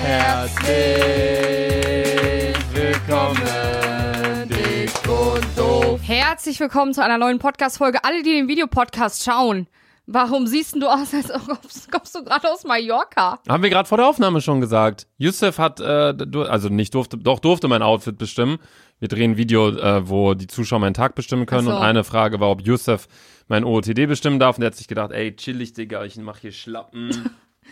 Herzlich willkommen, dick und doof. Herzlich willkommen zu einer neuen Podcast-Folge. Alle, die den Videopodcast schauen, warum siehst du aus, als kommst du gerade aus Mallorca? Haben wir gerade vor der Aufnahme schon gesagt. Youssef hat, durfte mein Outfit bestimmen. Wir drehen ein Video, wo die Zuschauer meinen Tag bestimmen können. Ach so. Und eine Frage war, ob Youssef mein OOTD bestimmen darf. Und der hat sich gedacht, ey, chillig, Digga, ich mach hier Schlappen.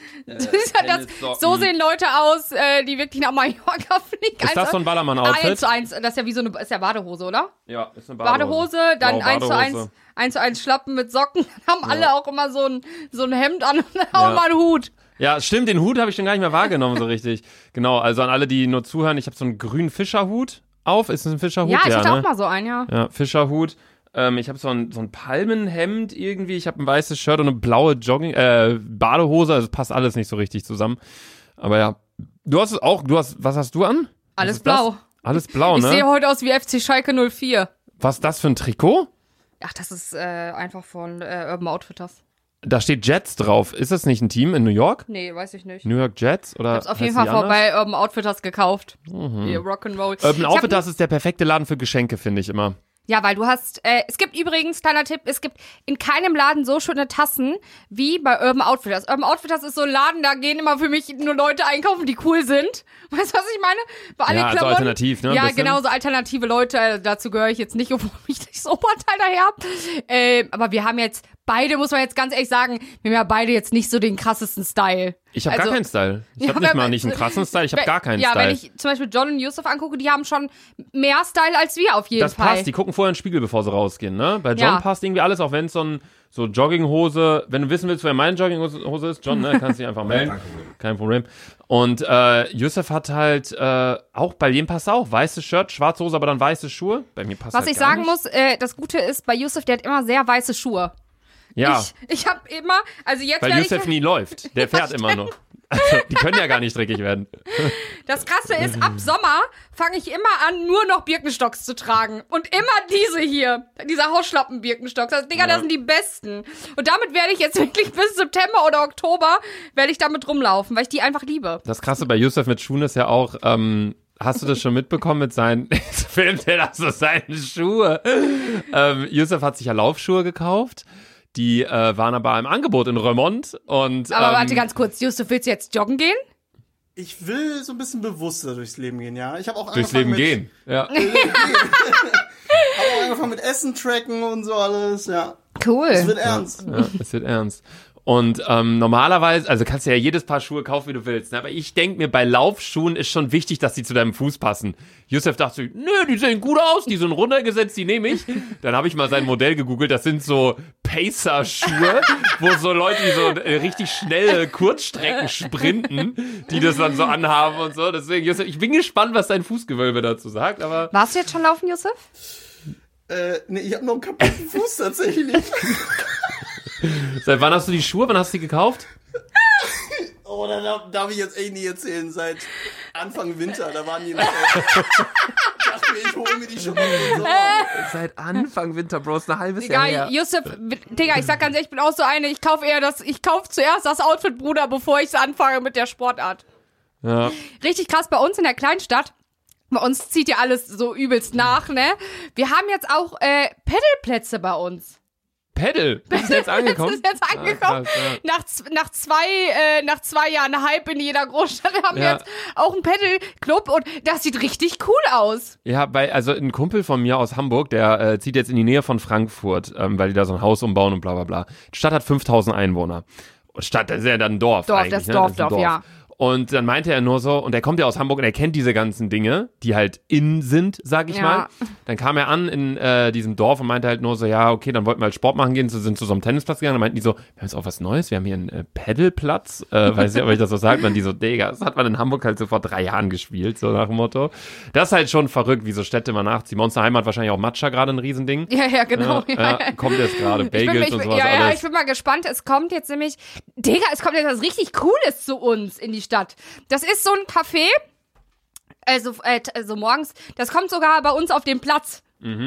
So sehen Leute aus, die wirklich nach Mallorca fliegen. Ist das so ein Ballermann-Outfit? 1:1, das ist ja wie so eine, ist ja Badehose, oder? Ja, ist eine Badehose, dann Blaue 1:1 Schlappen mit Socken. Dann haben alle auch immer so ein Hemd an und auch mal einen Hut. Ja, stimmt, den Hut habe ich schon gar nicht mehr wahrgenommen so richtig. Genau, also an alle, die nur zuhören, ich habe so einen grünen Fischerhut auf. Ist es ein Fischerhut? Ja, ich hatte ne? auch mal so einen, ja. Ja, Fischerhut. Ich habe so ein Palmenhemd irgendwie. Ich habe ein weißes Shirt und eine blaue Badehose. Also passt alles nicht so richtig zusammen. Aber ja, du hast es auch. Was hast du an? Alles blau. Das? Alles blau, Ich ne? sehe heute aus wie FC Schalke 04. Was ist das für ein Trikot? Ach, das ist einfach von Urban Outfitters. Da steht Jets drauf. Ist das nicht ein Team in New York? Nee, weiß ich nicht. New York Jets? Oder Ich hab's auf jeden Fall bei Urban Outfitters gekauft. Die Rock'n'Roll. Urban Outfitters ist der perfekte Laden für Geschenke, finde ich immer. Ja, weil du hast, es gibt übrigens, kleiner Tipp, es gibt in keinem Laden so schöne Tassen wie bei Urban Outfitters. Urban Outfitters ist so ein Laden, da gehen immer für mich nur Leute einkaufen, die cool sind. Weißt du, was ich meine? Bei alle Ja, also Klamotten. alternativ, ne? Ja, Bisschen. genau, so alternative Leute, dazu gehöre ich jetzt nicht, obwohl ich nicht so Oberteil daher habe. Aber wir haben jetzt beide, muss man jetzt ganz ehrlich sagen, wir haben ja beide jetzt nicht so den krassesten Style. Ich habe gar keinen Style. Ich habe nicht einen krassen Style, ich habe gar keinen Style. Ja, wenn ich zum Beispiel John und Youssef angucke, die haben schon mehr Style als wir auf jeden Fall. Das passt, die gucken vorher in den Spiegel, bevor sie rausgehen, ne? Bei John passt irgendwie alles, auch wenn es so Jogginghose, wenn du wissen willst, wer meine Jogginghose ist, John, ne, kannst du dich einfach melden. Kein Problem. Und Youssef hat halt auch, bei jedem passt auch, weißes Shirt, schwarze Hose, aber dann weiße Schuhe. Bei mir passt Was halt ich gar sagen nicht. muss, das Gute ist, bei Youssef, der hat immer sehr weiße Schuhe. Ja, Ich habe immer, also jetzt weil werde Youssef ich, nie läuft. Der fährt immer noch. Also, die können ja gar nicht dreckig werden. das Krasse ist, ab Sommer fange ich immer an, nur noch Birkenstocks zu tragen. Und immer diese hier, dieser Hausschlappen-Birkenstocks. Also, Digga, das sind die besten. Und damit werde ich jetzt wirklich bis September oder Oktober, werde ich damit rumlaufen, weil ich die einfach liebe. Das Krasse bei Youssef mit Schuhen ist ja auch, hast du das schon mitbekommen mit seinen, jetzt filmt er das so seine Schuhe. Youssef hat sich ja Laufschuhe gekauft. Die waren aber im Angebot in Remont und Aber warte ganz kurz, Youssef, willst du jetzt joggen gehen? Ich will so ein bisschen bewusster durchs Leben gehen, ja. Ich habe auch durchs angefangen Leben gehen. Ja. Habe auch angefangen mit Essen tracken und so alles, ja. Cool. Es wird ernst. Ja, es wird ernst. Und normalerweise, also kannst du ja jedes Paar Schuhe kaufen, wie du willst. Ne? Aber ich denke mir, bei Laufschuhen ist schon wichtig, dass die zu deinem Fuß passen. Youssef dachte sich, nö, die sehen gut aus, die sind runtergesetzt, die nehme ich. Dann habe ich mal sein Modell gegoogelt, das sind so Pacer-Schuhe, wo so Leute, die so richtig schnelle Kurzstrecken sprinten, die das dann so anhaben und so. Deswegen, Youssef, ich bin gespannt, was dein Fußgewölbe dazu sagt, aber... Warst du jetzt schon laufen, Youssef? Nee, ich habe noch einen kaputten Fuß tatsächlich. Seit wann hast du die Schuhe? Wann hast du die gekauft? Oh, da darf ich jetzt echt nicht erzählen. Seit Anfang Winter, da waren die noch. Ich dachte mir, ich hole mir die Schuhe im Sommer. Seit Anfang Winter, Bro, ist ein halbes Digga, Youssef, Digga, ich sag ganz ehrlich, ich bin auch so eine, ich kaufe zuerst das Outfit, Bruder, bevor ich anfange mit der Sportart. Ja. Richtig krass, bei uns in der Kleinstadt, bei uns zieht ja alles so übelst nach, ne? Wir haben jetzt auch Paddelplätze bei uns. Paddle, das ist jetzt angekommen? Das ist jetzt angekommen. Ah, krass, ja. Nach zwei Jahren Hype in jeder Großstadt haben wir Ja. jetzt auch einen Paddle-Club und das sieht richtig cool aus. Ja, also ein Kumpel von mir aus Hamburg, der zieht jetzt in die Nähe von Frankfurt, weil die da so ein Haus umbauen und bla bla bla. Die Stadt hat 5000 Einwohner. Stadt, das ist ja dann ein Dorf eigentlich. Das ne? Dorf, Das ist ein ja. Und dann meinte er nur so, und er kommt ja aus Hamburg und er kennt diese ganzen Dinge, die halt in sind, sag ich Ja. mal. Dann kam er an in diesem Dorf und meinte halt nur so, ja, okay, dann wollten wir halt Sport machen gehen, sind zu so einem Tennisplatz gegangen. Dann meinten die so, wir haben jetzt auch was Neues, wir haben hier einen Paddleplatz. Weiß nicht, ob ich das so sage. Dann die so, Digga, das hat man in Hamburg halt so vor 3 Jahren gespielt, so nach dem Motto. Das ist halt schon verrückt, wie so Städte mal nachziehen. Bei uns daheim hat wahrscheinlich auch Matcha gerade ein Riesending. Ja, genau. Ja, kommt jetzt gerade, Bagels und sowas alles. Ich bin mal gespannt. Es kommt jetzt nämlich, Digga, es kommt jetzt was richtig Cooles zu uns in die Stadt. Das ist so ein Café, also morgens, das kommt sogar bei uns auf den Platz. Ne,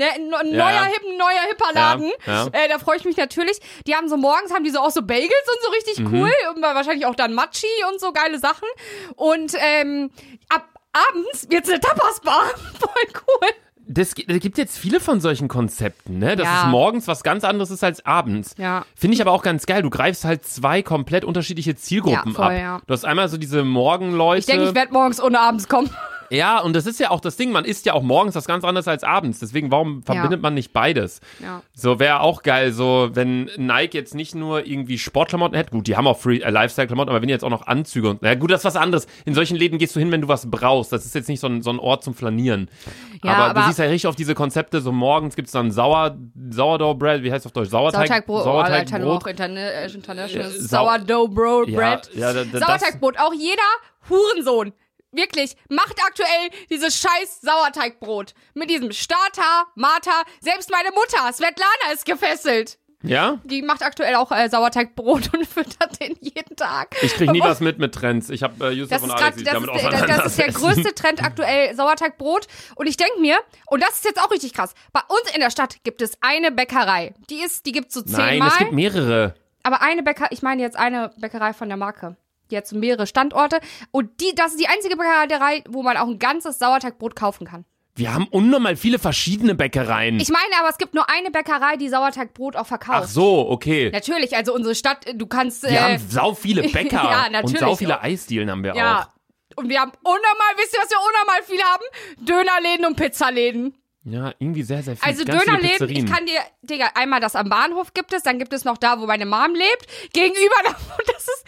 Ne, ein neuer hipper Laden. Ja. Da freue ich mich natürlich. Die haben so morgens, haben die so auch so Bagels und so richtig cool. Und wahrscheinlich auch dann Matschi und so geile Sachen. Und ab abends wird's eine Tapas-Bar. Voll cool. Es gibt jetzt viele von solchen Konzepten, ne? Dass es morgens was ganz anderes ist als abends. Ja. Finde ich aber auch ganz geil. Du greifst halt 2 komplett unterschiedliche Zielgruppen ab. Ja. Du hast einmal so diese Morgenleute. Ich denke, ich werde morgens ohne abends kommen. Ja, und das ist ja auch das Ding, man isst ja auch morgens was ganz anderes als abends. Deswegen, warum verbindet man nicht beides? Ja. So, wäre auch geil, so, wenn Nike jetzt nicht nur irgendwie Sportklamotten hätte, gut, die haben auch Lifestyle-Klamotten, aber wenn die jetzt auch noch Anzüge und, na gut, das ist was anderes. In solchen Läden gehst du hin, wenn du was brauchst. Das ist jetzt nicht so ein Ort zum Flanieren. Ja, aber du siehst ja richtig auf diese Konzepte, so morgens gibt's dann Sourdough-Bread, wie heißt es auf Deutsch? Sauerteigbrot. Sauerteigbrot. International Sourdough-Bread. Sauerteigbrot. Auch jeder Hurensohn. Wirklich, macht aktuell dieses scheiß Sauerteigbrot. Mit diesem Starter, Martha, selbst meine Mutter, Svetlana, ist gefesselt. Ja? Die macht aktuell auch Sauerteigbrot und füttert den jeden Tag. Ich krieg nie was mit Trends. Ich habe Yusuf und Alex, die sich damit auseinandersetzen. Das ist der größte Trend aktuell, Sauerteigbrot. Und ich denke mir, und das ist jetzt auch richtig krass, bei uns in der Stadt gibt es eine Bäckerei. Die gibt's so 10 Mal. Nein, es gibt mehrere. Aber ich meine jetzt eine Bäckerei von der Marke. Die hat so mehrere Standorte. Und das ist die einzige Bäckerei, wo man auch ein ganzes Sauerteigbrot kaufen kann. Wir haben unnormal viele verschiedene Bäckereien. Ich meine aber, es gibt nur eine Bäckerei, die Sauerteigbrot auch verkauft. Ach so, okay. Natürlich, also unsere Stadt, du kannst... Wir haben sau viele Bäcker. Ja, natürlich. Und sau viele Eisdielen haben wir auch. Ja, und wir haben unnormal, wisst ihr, was wir unnormal viel haben? Dönerläden und Pizzaläden. Ja, irgendwie sehr, sehr viel. Also ganz Dönerläden, viele ich kann dir, Digga, einmal das am Bahnhof gibt es, dann gibt es noch da, wo meine Mom lebt. Gegenüber davon,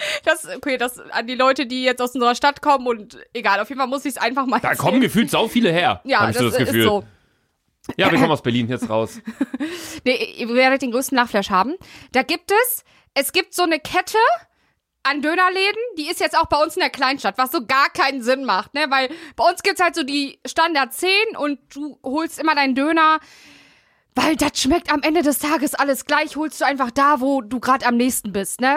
das an die Leute, die jetzt aus unserer Stadt kommen und egal, auf jeden Fall muss ich es einfach mal Da erzählen. kommen gefühlt sau viele her. Ja, hab ich so das Gefühl. ist so. Ja, wir kommen aus Berlin jetzt raus. Nee, ihr werdet den größten Nachflash haben. Da gibt es gibt so eine Kette an Dönerläden, die ist jetzt auch bei uns in der Kleinstadt, was so gar keinen Sinn macht, ne, weil bei uns gibt's halt so die Standard 10 und du holst immer deinen Döner, weil das schmeckt am Ende des Tages alles gleich, holst du einfach da, wo du gerade am nächsten bist, ne.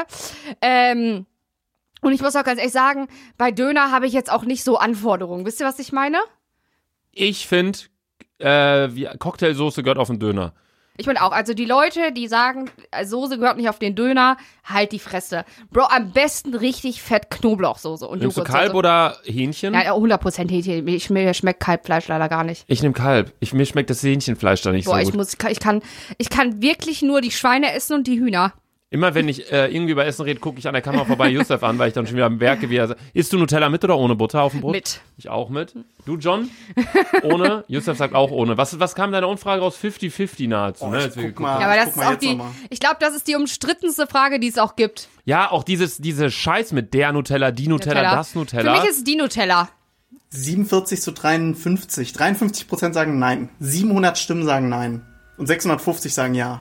Und ich muss auch ganz ehrlich sagen, bei Döner habe ich jetzt auch nicht so Anforderungen. Wisst ihr, was ich meine? Ich finde, Cocktailsoße gehört auf den Döner. Ich bin auch, also die Leute, die sagen, Soße gehört nicht auf den Döner, halt die Fresse. Bro, am besten richtig fett Knoblauchsoße und Nimmst du Joghurtsoße. Kalb oder Hähnchen? Ja, 100% Hähnchen. Mir schmeckt Kalbfleisch leider gar nicht. Ich nehme Kalb. Mir schmeckt das Hähnchenfleisch da nicht Boah, so gut. ich kann wirklich nur die Schweine essen und die Hühner. Immer wenn ich irgendwie über Essen rede, gucke ich an der Kamera vorbei Yusuf an, weil ich dann schon wieder merke, wie er sagt, isst du Nutella mit oder ohne Butter auf dem Brot? Mit. Ich auch mit. Du, John? Ohne? Yusuf sagt auch ohne. Was kam deine Umfrage raus? 50-50 nahezu, ne? Guck mal, Ja, aber das guck ist mal auch jetzt noch mal. ich glaube, das ist die umstrittenste Frage, die es auch gibt. Ja, auch diese Scheiß mit der Nutella, die Nutella, das Nutella. Für mich ist es die Nutella. 47 zu 53. 53% sagen nein. 700 Stimmen sagen nein. Und 650 sagen ja.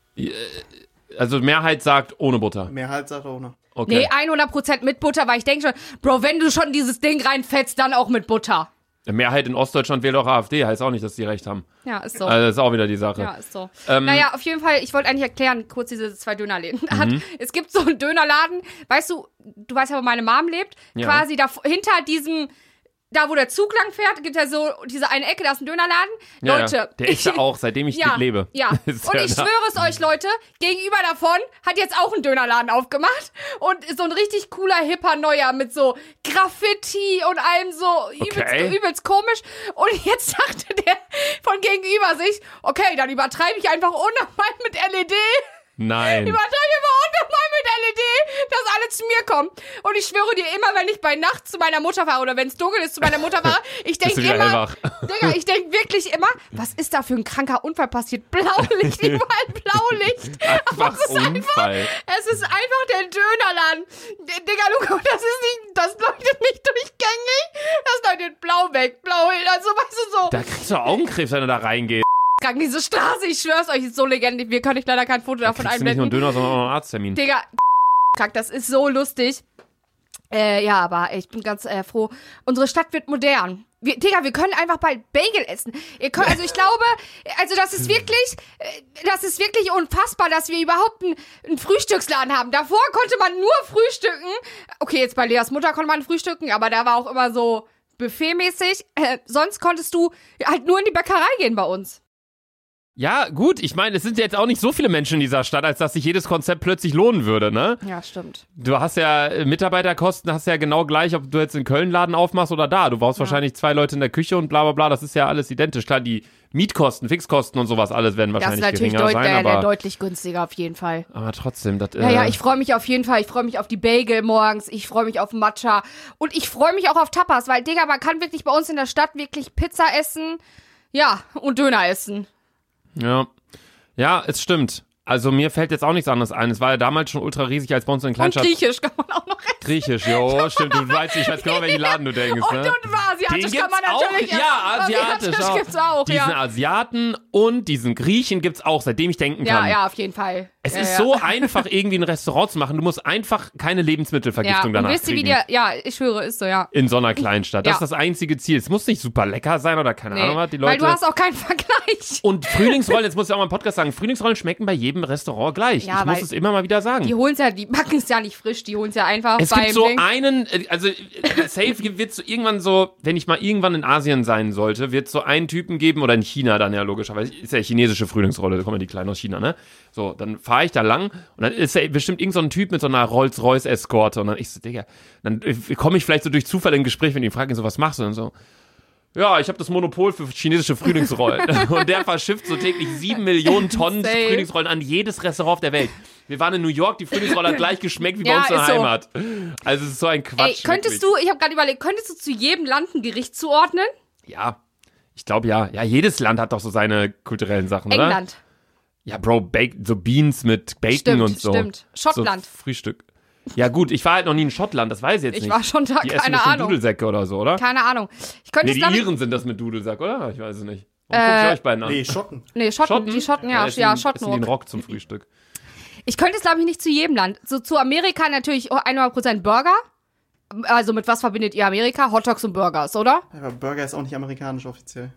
Also Mehrheit sagt ohne Butter. Mehrheit sagt ohne. Okay. Nee, 100% mit Butter, weil ich denke schon, Bro, wenn du schon dieses Ding reinfetzt, dann auch mit Butter. Mehrheit in Ostdeutschland wählt auch AfD, heißt auch nicht, dass die recht haben. Ja, ist so. Also das ist auch wieder die Sache. Ja, ist so. Naja, auf jeden Fall, ich wollte eigentlich erklären, kurz diese 2 Dönerläden. Es gibt so einen Dönerladen, weißt du weißt ja, wo meine Mom lebt, Ja. quasi da hinter diesem, da wo der Zug lang fährt, gibt ja so diese eine Ecke, da ist ein Dönerladen. Ja, Leute. ja. Der ist da auch, seitdem ich lebe. Ja, Ist und der ich da. schwöre es euch, Leute, gegenüber davon hat jetzt auch ein Dönerladen aufgemacht und ist so ein richtig cooler, hipper Neuer mit so Graffiti und allem so übelst komisch. Und jetzt dachte der von gegenüber sich, okay, dann übertreibe ich einfach unnormal mit LED. Nein. Übertreibe immer unnormal mit LED, dass alle zu mir kommen. Und ich schwöre dir immer, wenn ich bei Nacht zu meiner Mutter fahre oder wenn es dunkel ist zu meiner Mutter fahre, ich Bist denke du wieder immer, hellwach? Digga, ich denke wirklich immer, was ist da für ein kranker Unfall passiert? Blaulicht, überall Blaulicht. Aber Einfach Unfall. es ist einfach der Dönerladen. Digga, Luca, das leuchtet nicht durchgängig, das leuchtet blau weg, blau hin, also weißt du so. Da kriegst du Augenkrebs, wenn du da reingehst. Krank, diese Straße, ich schwör's euch, ist so legendär. Wir können euch leider kein Foto davon Kriegst du nicht nur einen einblenden. Döner, sondern auch noch einen Arzttermin. Digga, krank, das ist so lustig. Ja, aber ich bin ganz froh. Unsere Stadt wird modern. Wir können einfach bald Bagel essen. Also ich glaube, also das ist wirklich unfassbar, dass wir überhaupt einen Frühstücksladen haben. Davor konnte man nur frühstücken. Okay, jetzt bei Leas Mutter konnte man frühstücken, aber da war auch immer so buffetmäßig. Sonst konntest du halt nur in die Bäckerei gehen bei uns. Ja, gut, ich meine, es sind jetzt auch nicht so viele Menschen in dieser Stadt, als dass sich jedes Konzept plötzlich lohnen würde, ne? Ja, stimmt. Du hast ja Mitarbeiterkosten, hast ja genau gleich, ob du jetzt in Köln einen Laden aufmachst oder da. Du brauchst wahrscheinlich 2 Leute in der Küche und bla bla bla, das ist ja alles identisch. Klar, die Mietkosten, Fixkosten und sowas, alles werden wahrscheinlich Das ist natürlich geringer sein, aber deutlich günstiger auf jeden Fall. aber trotzdem, das Ja, ich freue mich auf jeden Fall. Ich freue mich auf die Bagel morgens. Ich freue mich auf Matcha. Und ich freue mich auch auf Tapas, weil, Digga, man kann wirklich bei uns in der Stadt wirklich Pizza essen. Ja, und Döner essen. Ja, es stimmt. Also mir fällt jetzt auch nichts anderes ein. Es war ja damals schon ultra riesig, als bei uns in der Und Kleinstadt. Griechisch kann man auch noch essen. Griechisch, jo, stimmt. Du weißt, ich weiß genau, welchen Laden du denkst, ne? Und asiatisch kann man natürlich essen. Ja, asiatisch auch. Gibt's auch, diesen Asiaten und diesen Griechen gibt's auch, seitdem ich denken kann. Ja, auf jeden Fall. Es ist so einfach, irgendwie ein Restaurant zu machen. Du musst einfach keine Lebensmittelvergiftung und danach wisst ihr, kriegen. ich schwöre, ist so, ja. In so einer Kleinstadt. Das Ja. ist das einzige Ziel. Es muss nicht super lecker sein oder keine Ahnung was. Die Leute. Weil du hast auch keinen Vergleich. Und Frühlingsrollen, jetzt muss ich auch mal im Podcast sagen, Frühlingsrollen schmecken bei jedem Restaurant gleich. Ja, ich muss weil es immer mal wieder sagen. Die backen es ja nicht frisch, die holen es ja einfach Es beim gibt so Ding. einen, also safe wird so irgendwann so, wenn ich mal irgendwann in Asien sein sollte, wird so einen Typen geben, oder in China dann ja logischerweise, ist ja chinesische Frühlingsrolle, da kommen ja die Kleinen aus China, ne? So, dann fahre ich da lang und dann ist ja bestimmt irgend so ein Typ mit so einer Rolls-Royce-Eskorte und dann ich so, Digga, dann komme ich vielleicht so durch Zufall in ein Gespräch mit ihm, frage ihn so, was machst du? Und so, ja, ich habe das Monopol für chinesische Frühlingsrollen. Und der verschifft so täglich 7 Millionen Tonnen Safe. Frühlingsrollen an jedes Restaurant auf der Welt. Wir waren in New York, die Frühlingsrolle hat gleich geschmeckt wie bei Ja, uns in der ist so. Heimat. Also es ist so ein Quatsch. Könntest wirklich. ich habe gerade überlegt, könntest du zu jedem Land ein Gericht zuordnen? Ja, ich glaube ja. Ja, jedes Land hat doch so seine kulturellen Sachen, oder? England. Ja, Bro, so Beans mit Bacon Stimmt, und so. stimmt. Schottland. So Frühstück. Ja gut, ich war halt noch nie in Schottland, das weiß ich jetzt Ich nicht. war schon da, Die essen keine bestimmt Ahnung. Dudelsäcke oder so, oder? Keine Ahnung. Ich könnte Nee, es die damit. Iren sind das mit Dudelsack, oder? Ich weiß es nicht. Warum guck ich euch beiden an? Nee, Schotten. Nee, Schotten, die Schotten, ja, essen die Schotten. einen Rock zum Frühstück. Ich könnte es, glaube ich, nicht zu jedem Land. So zu Amerika natürlich 100% Burger. Also mit was verbindet ihr Amerika? Hotdogs und Burgers, oder? Aber Burger ist auch nicht amerikanisch offiziell.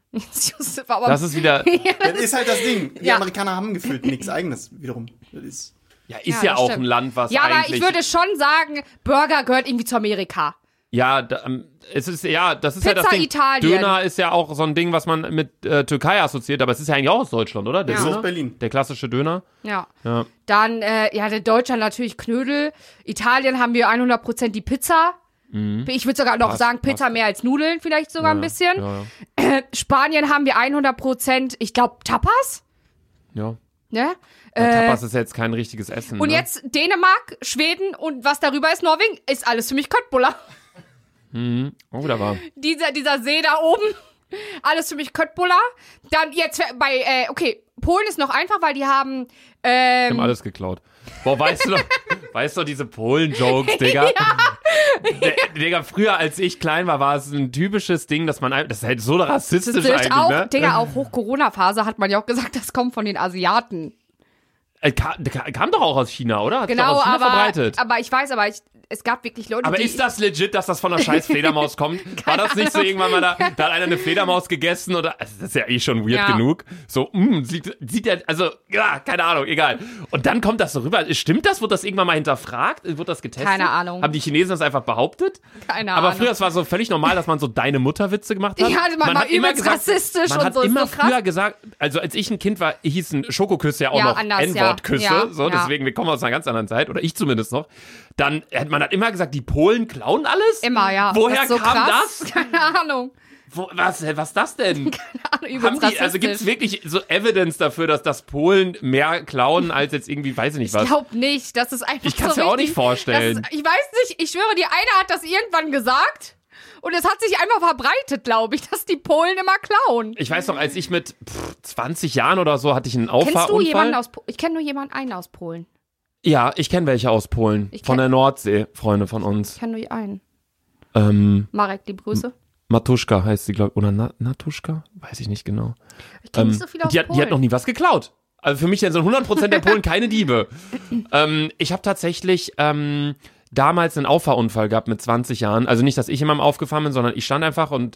Aber Das ist wieder, Das ist halt das Ding. Die Ja. Amerikaner haben gefühlt nichts Eigenes wiederum. Das ist ist Ja, ja das auch stimmt. ein Land, was ja, aber eigentlich... ich würde schon sagen, Burger gehört irgendwie zu Amerika. Ja, es ist ja, das ist Pizza ja das Ding. Italien. Döner ist ja auch so ein Ding, was man mit Türkei assoziiert, aber es ist ja eigentlich auch aus Deutschland, oder? Der ist Döner? aus Berlin. Der klassische Döner. Ja. Ja. Dann, der Deutschland natürlich Knödel. Italien haben wir 100% die Pizza. Ich würde sogar noch Passt, sagen, Pizza passt. mehr als Nudeln, vielleicht sogar ein bisschen. Ja, Spanien haben wir 100%, ich glaube, Tapas. ja. Ne? Tapas ist jetzt kein richtiges Essen. Und ne? jetzt Dänemark, Schweden und was darüber ist Norwegen, ist alles für mich Köttbullar. Oh, da war. Dieser See da oben, alles für mich Köttbullar. Dann jetzt okay, Polen ist noch einfach, weil die haben, Die haben alles geklaut. Boah, weißt du diese Polen-Jokes, Digga? Digga, früher, als ich klein war es ein typisches Ding, dass man, das ist halt so rassistisch eigentlich, auch, ne? Digga, auch Hoch-Corona-Phase hat man ja auch gesagt, das kommt von den Asiaten. Kam doch auch aus China, oder? Hat sich Genau, doch aus China verbreitet. aber ich weiß, es gab wirklich Leute, Aber die... ist das legit, dass das von einer scheiß Fledermaus kommt? War das nicht so irgendwann mal da hat einer eine Fledermaus gegessen oder, also das ist ja eh schon weird Ja. genug. So, sieht ja, also, ja, keine Ahnung, egal. Und dann kommt das so rüber. Stimmt das? Wurde das irgendwann mal hinterfragt? Wurde das getestet? Keine Ahnung. Haben die Chinesen das einfach behauptet? Keine Aber Ahnung. früher, es war so völlig normal, dass man so deine Mutter-Witze gemacht hat. Ja, man war hat immer übelst rassistisch man und hat so, ist immer so krass. früher gesagt, also als ich ein Kind war, hießen Schokoküsse ja auch Ja, noch anders, N-Wort-Küsse. ja. So, Ja. deswegen, wir kommen aus einer ganz anderen Zeit, oder ich zumindest noch. Dann, man hat immer gesagt, die Polen klauen alles? Immer, ja. Woher Das ist so kam krass. das? Keine Ahnung. Was ist das denn? Übelst Haben die, also rassistisch. gibt es wirklich so Evidence dafür, dass das Polen mehr klauen als jetzt irgendwie, weiß ich nicht was? Ich glaube nicht, das ist einfach Ich kann's so mir auch richtig- nicht vorstellen. Das ist, ich weiß nicht, ich schwöre, die eine hat das irgendwann gesagt und es hat sich einfach verbreitet, glaube ich, dass die Polen immer klauen. Ich weiß noch, als ich mit 20 Jahren oder so hatte ich einen Kennst du Auffahrunfall. jemanden aus Polen? Ich kenne nur einen aus Polen. Ja, ich kenne welche aus Polen. Ich Von kenn- der Nordsee, Freunde von uns. Ich kenne nur einen. Marek, liebe Grüße. Matuschka heißt sie, glaube ich. Oder Natuschka? Weiß ich nicht genau. Ich kenne nicht so viel aus die hat noch nie was geklaut. Also für mich sind so 100% der Polen keine Diebe. Ich habe tatsächlich damals einen Auffahrunfall gehabt mit 20 Jahren. Also nicht, dass ich jemandem aufgefahren bin, sondern ich stand einfach und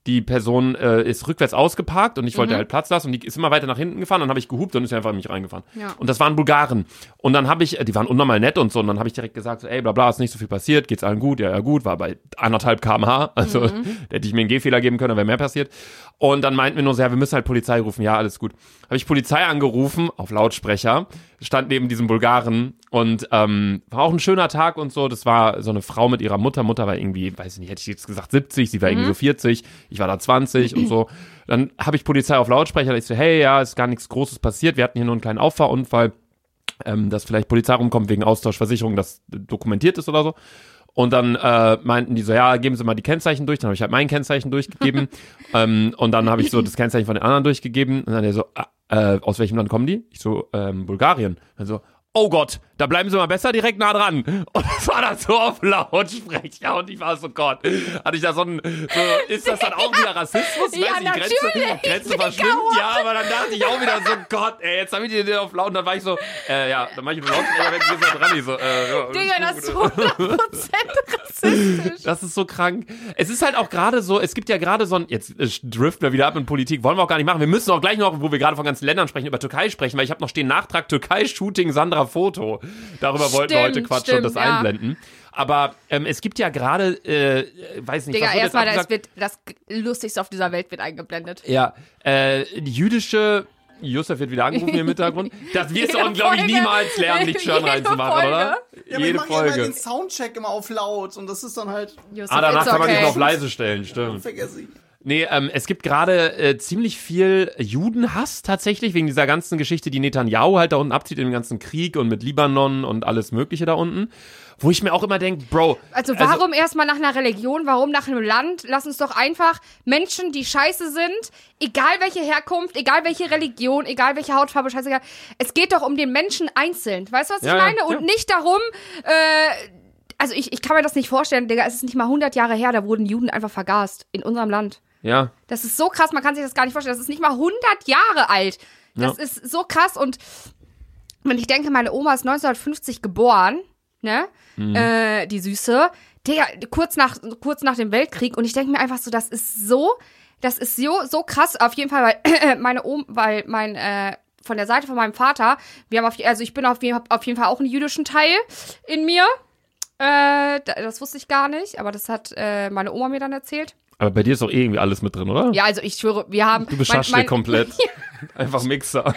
die Person ist rückwärts ausgeparkt und ich wollte halt Platz lassen und die ist immer weiter nach hinten gefahren, dann habe ich gehupt und ist einfach in mich reingefahren. Ja. Und das waren Bulgaren. Und dann habe ich, die waren unnormal nett und so, und dann habe ich direkt gesagt, so, ey, bla bla, ist nicht so viel passiert, geht's allen gut? Ja, gut, war bei 1,5 km/h, also da hätte ich mir einen Gehfehler geben können, da wäre mehr passiert. Und dann meinten wir nur so, ja, wir müssen halt Polizei rufen, ja, alles gut. Habe ich Polizei angerufen, auf Lautsprecher, stand neben diesem Bulgaren und war auch ein schöner Tag und so, das war so eine Frau mit ihrer Mutter war irgendwie, weiß ich nicht, hätte ich jetzt gesagt 70, sie war irgendwie so 40, ich war da 20 und so. Dann habe ich Polizei auf Lautsprecher, ich so, hey, ja, ist gar nichts Großes passiert, wir hatten hier nur einen kleinen Auffahrunfall, dass vielleicht Polizei rumkommt wegen Austauschversicherung, das dokumentiert ist oder so. Und dann meinten die so, ja, geben Sie mal die Kennzeichen durch. Dann habe ich halt mein Kennzeichen durchgegeben. Und dann habe ich so das Kennzeichen von den anderen durchgegeben. Und dann der so, aus welchem Land kommen die? Ich so, Bulgarien. Dann so, oh Gott, da bleiben Sie mal besser direkt nah dran. Und das war dann so auf Lautsprecher und ich war so, Gott, hatte ich da ist das dann auch wieder Rassismus? Ja, weiß ich, Grenze verschwimmt, ja, aber dann dachte ich auch wieder so, Gott, ey, jetzt habe ich die auf laut und dann war ich so, ja, dann mach ich nur Lautsprecher, wenn ich so dran, ich so, ja. Digga, das ist 100% rassistisch. Das ist so krank. Es ist halt auch gerade so, es gibt ja gerade so ein, jetzt driften wir wieder ab in Politik, wollen wir auch gar nicht machen, wir müssen auch gleich noch, wo wir gerade von ganzen Ländern sprechen, über Türkei sprechen, weil ich habe noch stehen, Nachtrag Türkei-Shooting, Sandra Foto. Darüber wollten wir heute quatschen und das einblenden. Aber es gibt ja gerade, weiß nicht, Digga, erstmal, das Lustigste auf dieser Welt wird eingeblendet. Ja, die jüdische, Yusuf wird wieder angerufen hier im Hintergrund. Das wirst du, glaube ich, niemals lernen, Lichtschirm reinzumachen, oder? Ja, jede aber Folge. Ich mache den Soundcheck immer auf laut und das ist dann halt... Yusuf, danach kann man okay. dich noch auf leise stellen, stimmt. Vergesse ich. Nee, es gibt gerade ziemlich viel Judenhass tatsächlich, wegen dieser ganzen Geschichte, die Netanyahu halt da unten abzieht, in dem ganzen Krieg und mit Libanon und alles Mögliche da unten. Wo ich mir auch immer denke, Bro. Also warum erstmal nach einer Religion, warum nach einem Land? Lass uns doch einfach Menschen, die scheiße sind, egal welche Herkunft, egal welche Religion, egal welche Hautfarbe, scheißegal. Es geht doch um den Menschen einzeln. Weißt du, was ich meine? Und nicht darum, also ich kann mir das nicht vorstellen, Digga, es ist nicht mal 100 Jahre her, da wurden Juden einfach vergast in unserem Land. Ja. Das ist so krass, man kann sich das gar nicht vorstellen. Das ist nicht mal 100 Jahre alt. Das ist so krass. Und wenn ich denke, meine Oma ist 1950 geboren, ne? Die Süße. Digga, kurz nach dem Weltkrieg. Und ich denke mir einfach so, das ist so krass. Auf jeden Fall, weil meine Oma, von der Seite von meinem Vater, ich bin auf jeden Fall auch einen jüdischen Teil in mir. Das wusste ich gar nicht, aber das hat meine Oma mir dann erzählt. Aber bei dir ist doch irgendwie alles mit drin, oder? Ja, also ich schwöre, wir haben... Du beschaffst dir komplett. Einfach Mixer.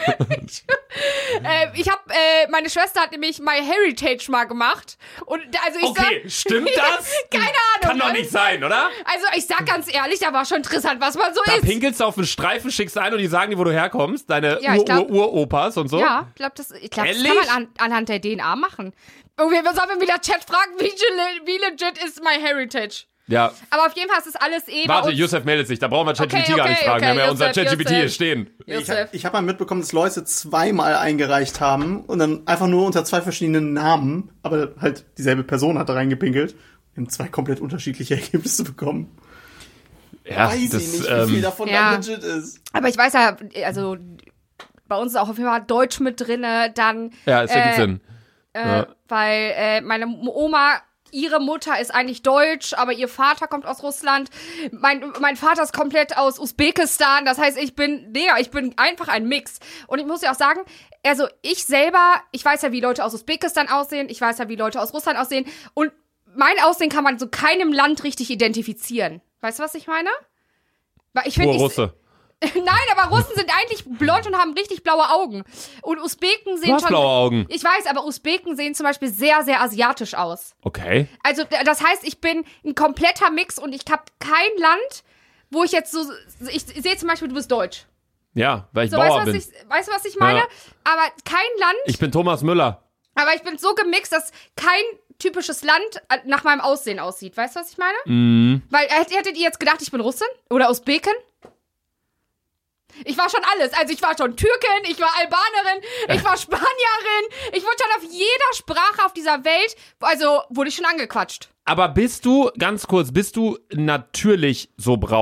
Meine Schwester hat nämlich MyHeritage mal gemacht. Und also stimmt das? Keine Ahnung. Kann doch nicht sein, oder? Also ich sag ganz ehrlich, da war schon interessant, was man so da ist. Da pinkelst du auf einen Streifen, schickst ein und die sagen dir, wo du herkommst. Deine Uropas und so. Ja, das kann man anhand der DNA machen. Irgendwie sollen wir wieder Chat fragen, wie legit ist MyHeritage? Ja. Aber auf jeden Fall ist das alles Warte, Yusuf meldet sich. Da brauchen wir ChatGPT gar nicht fragen. Wir haben ja unser ChatGPT hier stehen. Ich habe mal mitbekommen, dass Leute zweimal eingereicht haben und dann einfach nur unter 2 verschiedenen Namen, aber halt dieselbe Person hat da reingepinkelt und 2 komplett unterschiedliche Ergebnisse bekommen. Ja, weiß ich nicht, wie viel davon da legit ist. Aber ich weiß ja, also bei uns ist auch auf jeden Fall Deutsch mit drinne, dann... Ja, es ergibt Sinn. Weil meine Oma... Ihre Mutter ist eigentlich deutsch, aber ihr Vater kommt aus Russland. Mein Vater ist komplett aus Usbekistan. Das heißt, ich bin einfach ein Mix. Und ich muss ja auch sagen, also ich weiß ja, wie Leute aus Usbekistan aussehen. Ich weiß ja, wie Leute aus Russland aussehen. Und mein Aussehen kann man so keinem Land richtig identifizieren. Weißt du, was ich meine? Weil ich finde, Russe. Nein, aber Russen sind eigentlich blond und haben richtig blaue Augen. Und Usbeken sehen schon... blaue Augen. Ich weiß, aber Usbeken sehen zum Beispiel sehr, sehr asiatisch aus. Okay. Also das heißt, ich bin ein kompletter Mix und ich habe kein Land, wo ich jetzt so... Ich sehe zum Beispiel, du bist deutsch. Ja, weil ich Bauer bin. Weißt du, was ich meine? Ja. Aber kein Land... Ich bin Thomas Müller. Aber ich bin so gemixt, dass kein typisches Land nach meinem Aussehen aussieht. Weißt du, was ich meine? Mhm. Weil hättet ihr jetzt gedacht, ich bin Russin? Oder Usbeken? Ich war schon alles. Also ich war schon Türkin, ich war Albanerin, ich war Spanierin. Ich wurde schon auf jeder Sprache auf dieser Welt, also wurde ich schon angequatscht. Aber bist du, ganz kurz, natürlich so braun?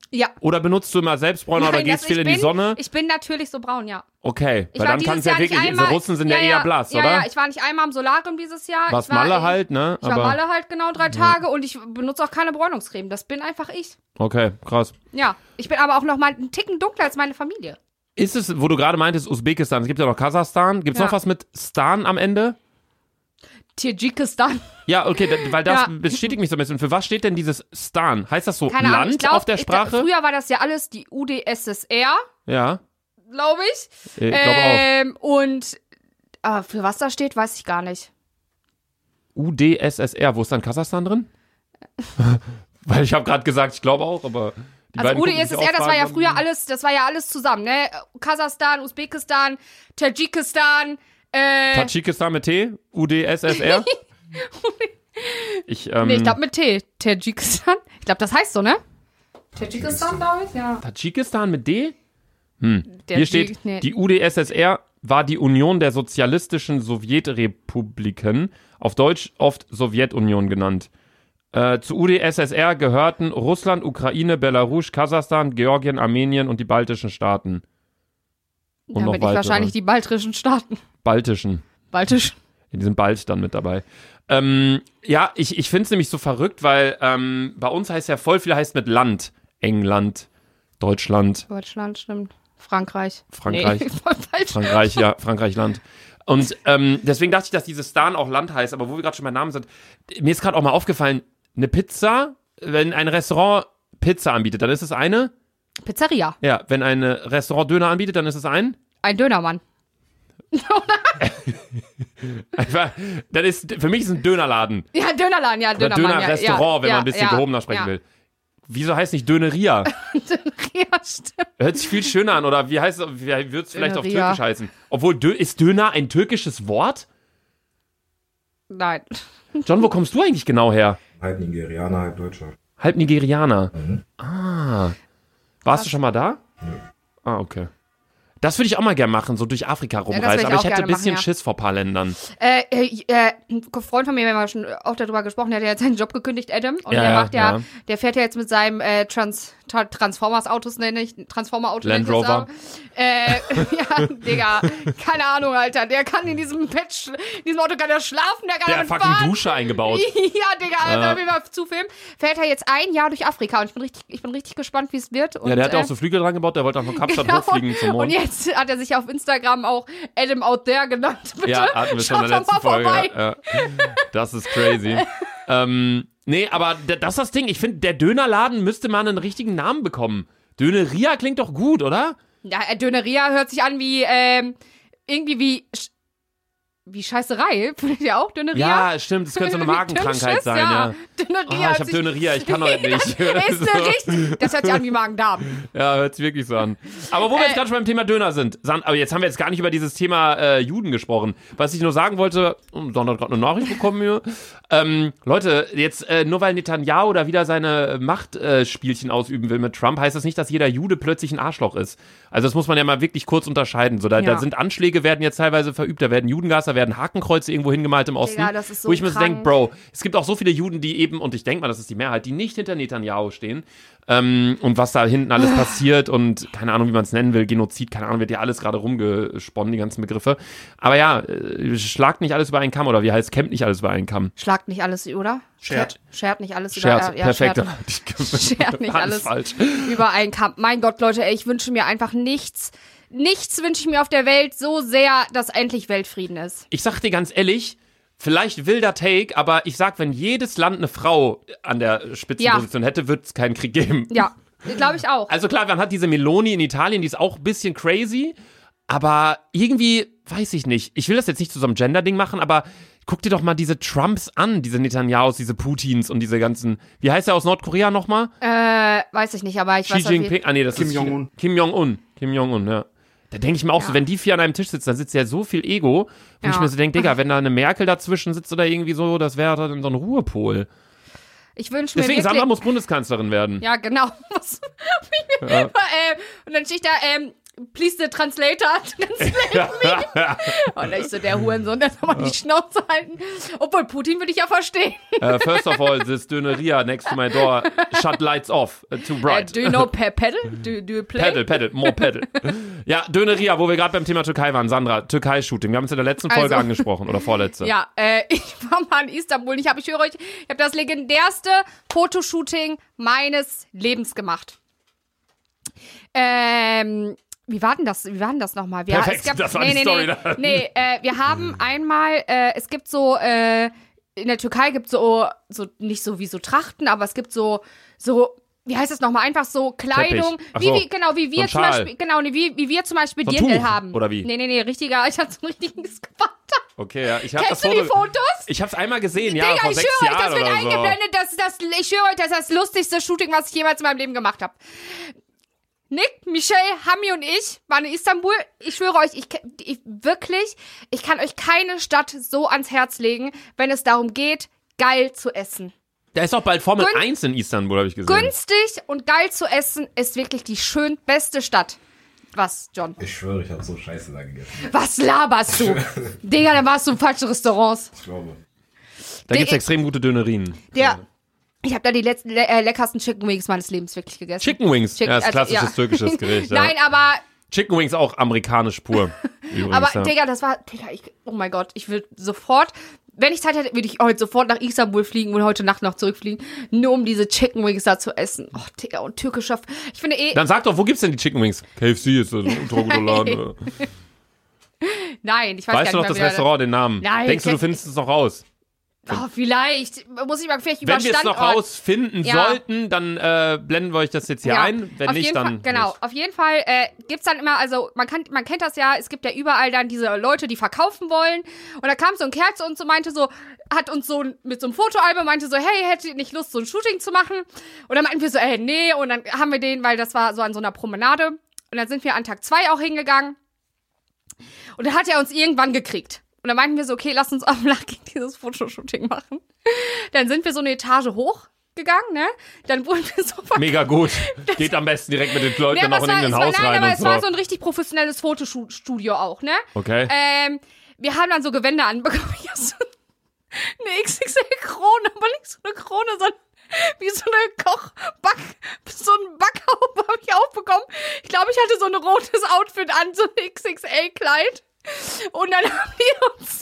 Ja. Oder benutzt du immer Selbstbräuner oder Nein, gehst viel in die Sonne? Ich bin natürlich so braun, ja. Okay, Ich weil war dann kann es dieses ja Jahr nicht wirklich, einmal- diese Russen sind ja eher blass, oder? Ja, ich war nicht einmal im Solarium dieses Jahr. War's Ich war Malle halt, ne? Ich war Malle halt genau 3 Tage und ich benutze auch keine Bräunungscreme. Das bin einfach ich. Okay, krass. Ja, ich bin aber auch noch mal einen Ticken dunkler als meine Familie. Ist es, wo du gerade meintest, Usbekistan, es gibt ja noch Kasachstan, gibt's Ja. noch was mit Stan am Ende? Tadschikistan. Ja, okay, weil das Ja. bestätigt mich so ein bisschen. Für was steht denn dieses Stan? Heißt das so Keine Land Ahnung, ich glaub, auf der Sprache? Früher war das ja alles die UdSSR, Ja, glaube ich. ich glaube auch. Und für was das steht, weiß ich gar nicht. UdSSR, wo ist dann Kasachstan drin? Weil ich habe gerade gesagt, ich glaube auch, aber die Also beiden gucken sich UdSSR, auch das war ja Fragen früher an. alles, das war ja alles zusammen, ne? Kasachstan, Usbekistan, Tadschikistan, Tadschikistan mit T? UdSSR? ich nee, ich glaube mit T. Tadschikistan. Ich glaube, das heißt so, ne? Tadschikistan, glaube ich, ja. Tadschikistan mit D? Der Hier steht, nee. die UdSSR war die Union der sozialistischen Sowjetrepubliken, auf Deutsch oft Sowjetunion genannt. Zu UdSSR gehörten Russland, Ukraine, Belarus, Kasachstan, Georgien, Armenien und die baltischen Staaten. Und Dann noch bin ich weitere. wahrscheinlich die baltischen Staaten. Baltischen. Baltisch. Die sind bald dann mit dabei. Ja, ich finde es nämlich so verrückt, weil bei uns heißt ja voll viel heißt mit Land. England, Deutschland, Deutschland, stimmt. Frankreich. Frankreich. Nee, voll falsch. Frankreich, ja, Frankreich-Land. Und deswegen dachte ich, dass dieses Stan auch Land heißt, aber wo wir gerade schon bei Namen sind, mir ist gerade auch mal aufgefallen, eine Pizza, wenn ein Restaurant Pizza anbietet, dann ist es eine. Pizzeria. Ja, wenn ein Restaurant Döner anbietet, dann ist es ein. Ein Dönermann. Einfach, dann ist, für mich ist es ein Dönerladen. Ja, Dönerladen, ja, Oder Dönermann. Dönerrestaurant, wenn man ein bisschen gehobener sprechen ja. will. Wieso heißt nicht Döneria? Ja, stimmt. Hört sich viel schöner an. Oder wie heißt es, wie wird es vielleicht auf Döneria. Türkisch heißen? Obwohl, ist Döner ein türkisches Wort? Nein. John, wo kommst du eigentlich genau her? Halb Nigerianer, halb Deutscher. Halb Nigerianer. Mhm. Ah. Warst du schon mal da? Ah, okay. Das würde ich auch mal gerne machen, so durch Afrika würd rumreisen. ich Aber ich auch hätte ein gerne bisschen machen, ja. Schiss vor ein paar Ländern. Ein Freund von mir, wir haben ja schon auch darüber gesprochen, der hat ja jetzt seinen Job gekündigt, Adam. Und Ja, der ja, macht ja, ja. der fährt ja jetzt mit seinem Transformers-Autos, nenne ich, Transformer-Auto. Land nenn ich das Rover. auch. Ja, Digga, keine Ahnung, Alter. Der kann in diesem Bett, in diesem Auto kann er schlafen, der kann Der hat damit fucking fahren. Dusche eingebaut. Ja, Digga, Alter, will mal zufilmen. Fährt er jetzt ein Jahr durch Afrika und ich bin richtig gespannt, wie es wird. Und, Ja, der hat ja auch so Flügel dran gebaut, der wollte auch von Kapstadt genau, hochfliegen zum und Mond. jetzt hat er sich auf Instagram auch Adam Out There genannt. Bitte Ja, hatten wir schon in der schaut doch letzten mal Folge. vorbei. Ja. Das ist crazy. Nee, aber das ist das Ding. Ich finde, der Dönerladen müsste mal einen richtigen Namen bekommen. Döneria klingt doch gut, oder? Ja, Döneria hört sich an wie, irgendwie wie Scheißerei. Findet ihr auch Döneria? Ja, stimmt. Das könnte so eine Wie Magenkrankheit Dünnschiss, sein, ja. Döneria Oh, ich hört hab sich- Döneria, ich kann heute nicht. Ist eine richtig. Das hört sich an wie Magen-Darm. Ja, hört sich wirklich so an. Aber wo wir jetzt gerade schon beim Thema Döner sind, aber jetzt haben wir jetzt gar nicht über dieses Thema Juden gesprochen. Was ich nur sagen wollte, Don hat gerade eine Nachricht bekommen hier. Leute, jetzt nur weil Netanyahu da wieder seine Machtspielchen ausüben will mit Trump, heißt das nicht, dass jeder Jude plötzlich ein Arschloch ist. Also das muss man ja mal wirklich kurz unterscheiden. So, da Ja. sind Anschläge, werden jetzt teilweise verübt, da werden Judengas, da werden Hakenkreuze irgendwo hingemalt im Osten. Digga, das ist so wo ich mir so krank. denke, Bro, es gibt auch so viele Juden, die eben, und ich denke mal, das ist die Mehrheit, die nicht hinter Netanyahu stehen. Und was da hinten alles passiert und keine Ahnung, wie man es nennen will, Genozid, keine Ahnung, wird ja alles gerade rumgesponnen, die ganzen Begriffe. Aber ja, schlagt nicht alles über einen Kamm, oder wie heißt, kämmt nicht alles über einen Kamm. Schlagt nicht alles, oder? Schert. Schert nicht alles Scherz, über ja, perfekt. Schert nicht alles falsch. über einen Kamm. Mein Gott, Leute, ey, ich wünsche mir einfach nichts wünsche ich mir auf der Welt so sehr, dass endlich Weltfrieden ist. Ich sag dir ganz ehrlich, vielleicht wilder Take, aber ich sag, wenn jedes Land eine Frau an der Spitzenposition hätte, wird es keinen Krieg geben. Ja, glaube ich auch. Also klar, man hat diese Meloni in Italien, die ist auch ein bisschen crazy, aber irgendwie, weiß ich nicht. Ich will das jetzt nicht zu so einem Gender-Ding machen, aber guck dir doch mal diese Trumps an, diese Netanyahus, diese Putins und diese ganzen, wie heißt er aus Nordkorea nochmal? Weiß ich nicht, aber ich Xi weiß auf jeden Jinping, nee, das Kim ist Jong-un. Kim Jong-un, ja. Da denke ich mir auch so, wenn die vier an einem Tisch sitzen, dann sitzt ja so viel Ego, wo ich Ja. mir so denke, Digga, wenn da eine Merkel dazwischen sitzt oder irgendwie so, das wäre dann so ein Ruhepol. Ich wünsche mir Deswegen, wirklich... Sandra muss Bundeskanzlerin werden. Ja, genau. Und dann steht da, please the translator, translate me. Und ich so, der Hurensohn, der soll mal die Schnauze halten. Obwohl, Putin würde ich ja verstehen. First of all, this Döneria next to my door, shut lights off, too bright. Do you know pedal? Do you play? Pedal, more pedal. Ja, Döneria, wo wir gerade beim Thema Türkei waren. Sandra, Türkei-Shooting. Wir haben es in der letzten Folge angesprochen, oder vorletzte. Ja, ich war mal in Istanbul und ich schwöre euch, ich habe das legendärste Fotoshooting meines Lebens gemacht. Wie war denn das nochmal? Perfekt, das war die Story da. Wir haben einmal, es gibt so, in der Türkei gibt es so, nicht so wie so Trachten, aber es gibt so, wie heißt das nochmal? Einfach so Kleidung. Wie wir zum Beispiel, wie wir zum Beispiel so Dirndl Tuch, haben. Oder wie? Nee, richtiger, ich hatte so ein richtiges Gewand. Okay, ja. Kennst du die Fotos? Ich hab's einmal gesehen, Digga, vor 6 Jahren das wird oder eingeblendet, ich schwöre euch, das ist das lustigste Shooting, was ich jemals in meinem Leben gemacht habe. Nick, Michelle, Hami und ich waren in Istanbul. Ich schwöre euch, ich kann euch keine Stadt so ans Herz legen, wenn es darum geht, geil zu essen. Da ist doch bald Formel 1 in Istanbul, habe ich gesehen. Günstig und geil zu essen ist wirklich die beste Stadt. Was, John? Ich schwöre, ich habe so Scheiße da gegessen. Was laberst du? Digga, da warst du in falschen Restaurants. Ich glaube. Da gibt's extrem gute Dönerien. Ich habe da die letzten leckersten Chicken Wings meines Lebens wirklich gegessen. Chicken Wings? Ja, das ist klassisches türkisches Gericht. Nein, aber... Chicken Wings auch amerikanisch pur. Übrigens, aber, Digga, oh mein Gott, ich will sofort... Wenn ich Zeit hätte, würde ich heute sofort nach Istanbul fliegen und heute Nacht noch zurückfliegen, nur um diese Chicken Wings da zu essen. Oh, Digga, und türkischer... Ich finde Dann sag doch, wo gibt's denn die Chicken Wings? KFC ist das ein ultra guter Laden. Nein, ich weiß gar nicht mehr. Weißt du noch das Restaurant, den Namen? Nein. Denkst du findest es noch raus? Oh, vielleicht. Muss ich mal vielleicht über Wenn wir es noch rausfinden sollten, dann blenden wir euch das jetzt hier ein. Wenn nicht, dann nicht. Genau, auf jeden Fall gibt's dann immer, also man kennt das ja, es gibt ja überall dann diese Leute, die verkaufen wollen. Und da kam so ein Kerl zu uns und meinte so, hat uns so mit so einem Fotoalbum, meinte so, hey, hättet ihr nicht Lust, so ein Shooting zu machen? Und dann meinten wir so, nee. Und dann haben wir den, weil das war so an so einer Promenade. Und dann sind wir an Tag 2 auch hingegangen. Und dann hat er uns irgendwann gekriegt. Und dann meinten wir so, okay, lass uns auf Lucky dieses Fotoshooting machen. Dann sind wir so eine Etage hochgegangen, ne? Dann wurden wir so verkauft. Mega gut. Geht am besten direkt mit den Leuten noch in irgendein Haus rein. Aber es war so ein richtig professionelles Fotostudio auch, ne? Okay. Wir haben dann so Gewänder anbekommen. Ich hab so eine XXL-Krone, aber nicht so eine Krone, sondern wie so eine so ein Backhaube habe ich auch bekommen. Ich glaube, ich hatte so ein rotes Outfit an, so ein XXL-Kleid. Und dann haben die uns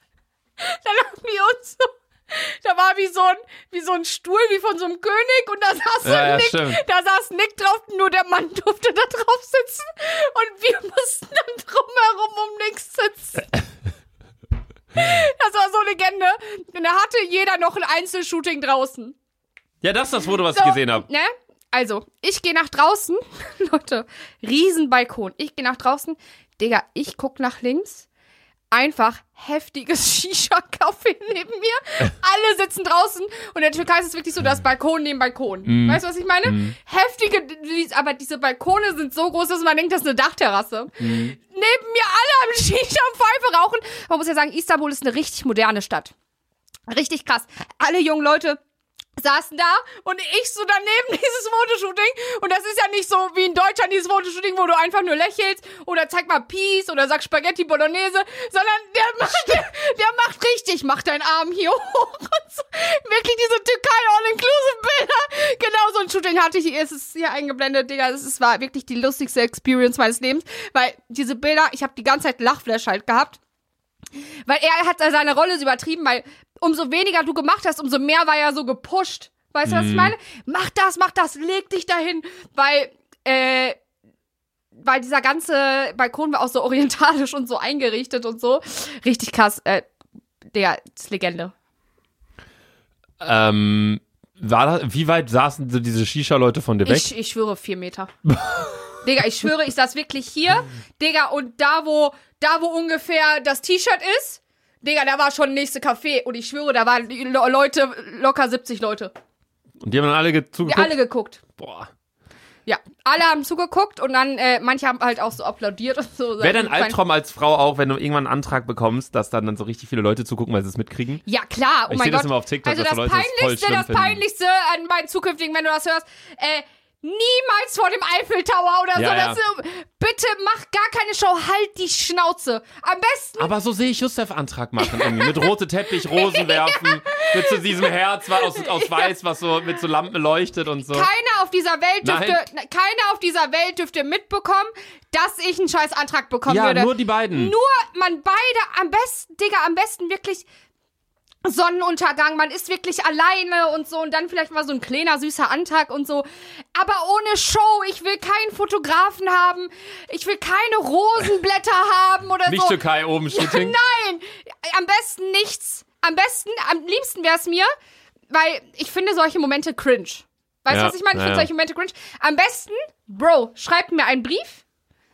so, da war wie so ein Stuhl, wie von so einem König, und da saß Nick drauf, nur der Mann durfte da drauf sitzen, und wir mussten dann drumherum um nichts sitzen. Das war so Legende. Und da hatte jeder noch ein Einzelshooting draußen. Ja, das ist das Foto, was ich gesehen habe. Ne? Also, ich gehe nach draußen. Leute, Riesenbalkon. Ich gehe nach draußen. Digga, ich guck nach links. Einfach heftiges Shisha-Café neben mir. Alle sitzen draußen. Und in der Türkei ist es wirklich so, das Balkon neben Balkon. Weißt du, was ich meine? Heftige, aber diese Balkone sind so groß, dass man denkt, das ist eine Dachterrasse. Neben mir alle am Shisha und Pfeife rauchen. Man muss ja sagen, Istanbul ist eine richtig moderne Stadt. Richtig krass. Alle jungen Leute saßen da und ich so daneben dieses Fotoshooting, und das ist ja nicht so wie in Deutschland dieses Fotoshooting, wo du einfach nur lächelst oder zeig mal Peace oder sag Spaghetti Bolognese, sondern der macht deinen Arm hier hoch und so. Wirklich diese Türkei All-Inclusive-Bilder. Genau so ein Shooting hatte ich, es ist hier eingeblendet, Digga, es war wirklich die lustigste Experience meines Lebens, weil diese Bilder, ich habe die ganze Zeit Lachflash halt gehabt. Weil er hat seine Rolle so übertrieben, weil umso weniger du gemacht hast, umso mehr war er so gepusht. Weißt du, was ich meine? Mach das, leg dich dahin. Weil dieser ganze Balkon war auch so orientalisch und so eingerichtet und so. Richtig krass. Der ist Legende. Wie weit saßen diese Shisha-Leute von dir weg? Ich schwöre 4 Meter. Digga, ich schwöre, ich saß wirklich hier. Digga, und da wo ungefähr das T-Shirt ist, Digga, da war schon das nächste Café. Und ich schwöre, da waren Leute, locker 70 Leute. Und die haben dann alle zugeguckt? Die alle geguckt. Boah. Ja, alle haben zugeguckt und dann, manche haben halt auch so applaudiert und so. Wäre dein Albtraum als Frau auch, wenn du irgendwann einen Antrag bekommst, dass dann so richtig viele Leute zugucken, weil sie es mitkriegen? Ja, klar. Oh ich mein sehe Gott. das immer auf TikTok, also dass das Leute das voll schlimm Peinlichste an meinen zukünftigen, wenn du das hörst, Niemals vor dem Eiffel Tower oder so. Ja. Bitte mach gar keine Show, halt die Schnauze. Am besten... Aber so sehe ich Yusuf-Antrag machen irgendwie. Mit rote Teppich, Rosen werfen, mit so diesem Herz aus Weiß, was so mit so Lampen leuchtet und so. Keiner auf dieser Welt dürfte mitbekommen, dass ich einen scheiß Antrag bekommen würde. Ja, nur die beiden. Nur man beide, am besten wirklich Sonnenuntergang, man ist wirklich alleine und so und dann vielleicht mal so ein kleiner, süßer Antrag und so. Aber ohne Show, ich will keinen Fotografen haben, ich will keine Rosenblätter haben oder Nicht so. Türkei oben Shooting. Nein, am besten nichts. Am liebsten wäre es mir, weil ich finde solche Momente cringe. Weißt du, was ich meine? Ich finde solche Momente cringe. Am besten, Bro, schreib mir einen Brief.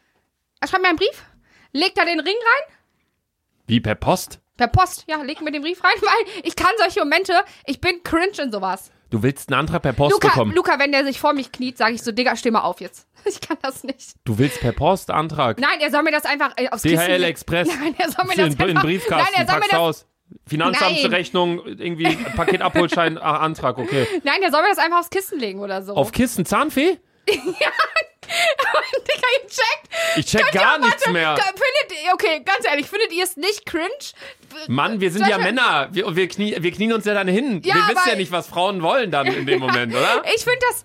Leg da den Ring rein. Wie, per Post? Per Post, ja, leg mir den Brief rein, weil ich kann solche Momente, ich bin cringe in sowas. Du willst einen Antrag per Post bekommen? Luca, wenn der sich vor mich kniet, sage ich so, Digga, steh mal auf jetzt. Ich kann das nicht. Du willst per Post Antrag? Nein, er soll mir das einfach aufs Kissen DHL Express? Nein, er soll mir das einfach... In den Briefkasten, Nein, er soll mir das... Haus. Finanzamtsrechnung, irgendwie Paketabholschein, Antrag, okay. Nein, der soll mir das einfach aufs Kissen legen oder so. Auf Kissen, Zahnfee? Ja, Digga, ihr checkt. Ich check gar nichts mehr. Okay, ganz ehrlich, findet ihr es nicht cringe? Mann, wir sind ja Männer. Wir knien uns ja dann hin. Ja, wir wissen ja nicht, was Frauen wollen dann in dem Moment, oder? Ich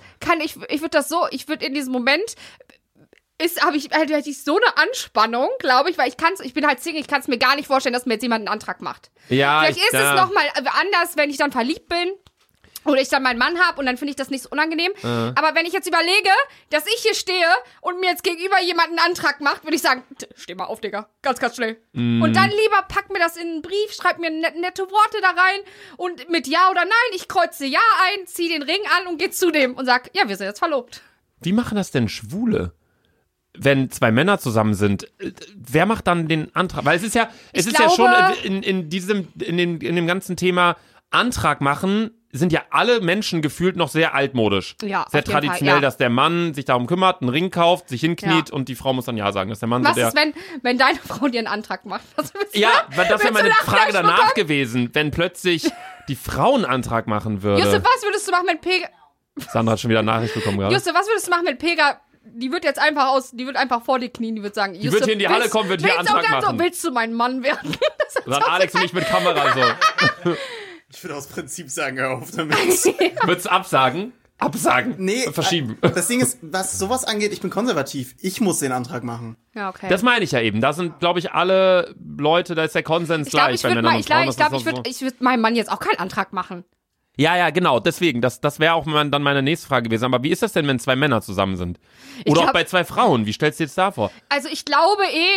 würde in diesem Moment hätte ich so eine Anspannung, glaube ich, weil ich bin halt Single, ich kann es mir gar nicht vorstellen, dass mir jetzt jemand einen Antrag macht. Ja, vielleicht ist es nochmal anders, wenn ich dann verliebt bin. Oder ich dann meinen Mann habe und dann finde ich das nicht so unangenehm. Aber wenn ich jetzt überlege, dass ich hier stehe und mir jetzt gegenüber jemand einen Antrag macht, würde ich sagen, steh mal auf, Digga. Ganz, ganz schnell. Und dann lieber pack mir das in einen Brief, schreib mir nette Worte da rein und mit Ja oder Nein, ich kreuze Ja ein, zieh den Ring an und geh zu dem und sag, ja, wir sind jetzt verlobt. Wie machen das denn Schwule? Wenn zwei Männer zusammen sind, wer macht dann den Antrag? Weil es ist ja schon in dem ganzen Thema Antrag machen, sind ja alle Menschen gefühlt noch sehr altmodisch. Ja, sehr traditionell, Fall, ja. Dass der Mann sich darum kümmert, einen Ring kauft, sich hinkniet und die Frau muss dann Ja sagen. Dass der Mann Was ist, wenn deine Frau dir einen Antrag macht? Ja, weil das wäre meine Frage danach gewesen, wenn plötzlich die Frau einen Antrag machen würde. Justus, was würdest du machen mit Pega? Sandra hat schon wieder eine Nachricht bekommen gerade. Justus, was würdest du machen mit Pega? Die wird einfach vor dir knien, die wird sagen, die wird hier in die Halle kommen, wird hier Antrag machen. So, willst du mein Mann werden? Dann Alex und ich mit Kamera so. Ich würde aus Prinzip sagen, hör auf damit. Würdest du absagen? Absagen. Nee. Verschieben. Das Ding ist, was sowas angeht, ich bin konservativ. Ich muss den Antrag machen. Ja, okay. Das meine ich ja eben. Da sind, glaube ich, alle Leute, da ist der Konsens gleich bei Männern und Frauen. Ich würde meinem Mann jetzt auch keinen Antrag machen. Ja, genau, deswegen. Das wäre auch dann meine nächste Frage gewesen. Aber wie ist das denn, wenn zwei Männer zusammen sind? Oder auch bei zwei Frauen? Wie stellst du dir jetzt da vor? Also ich glaube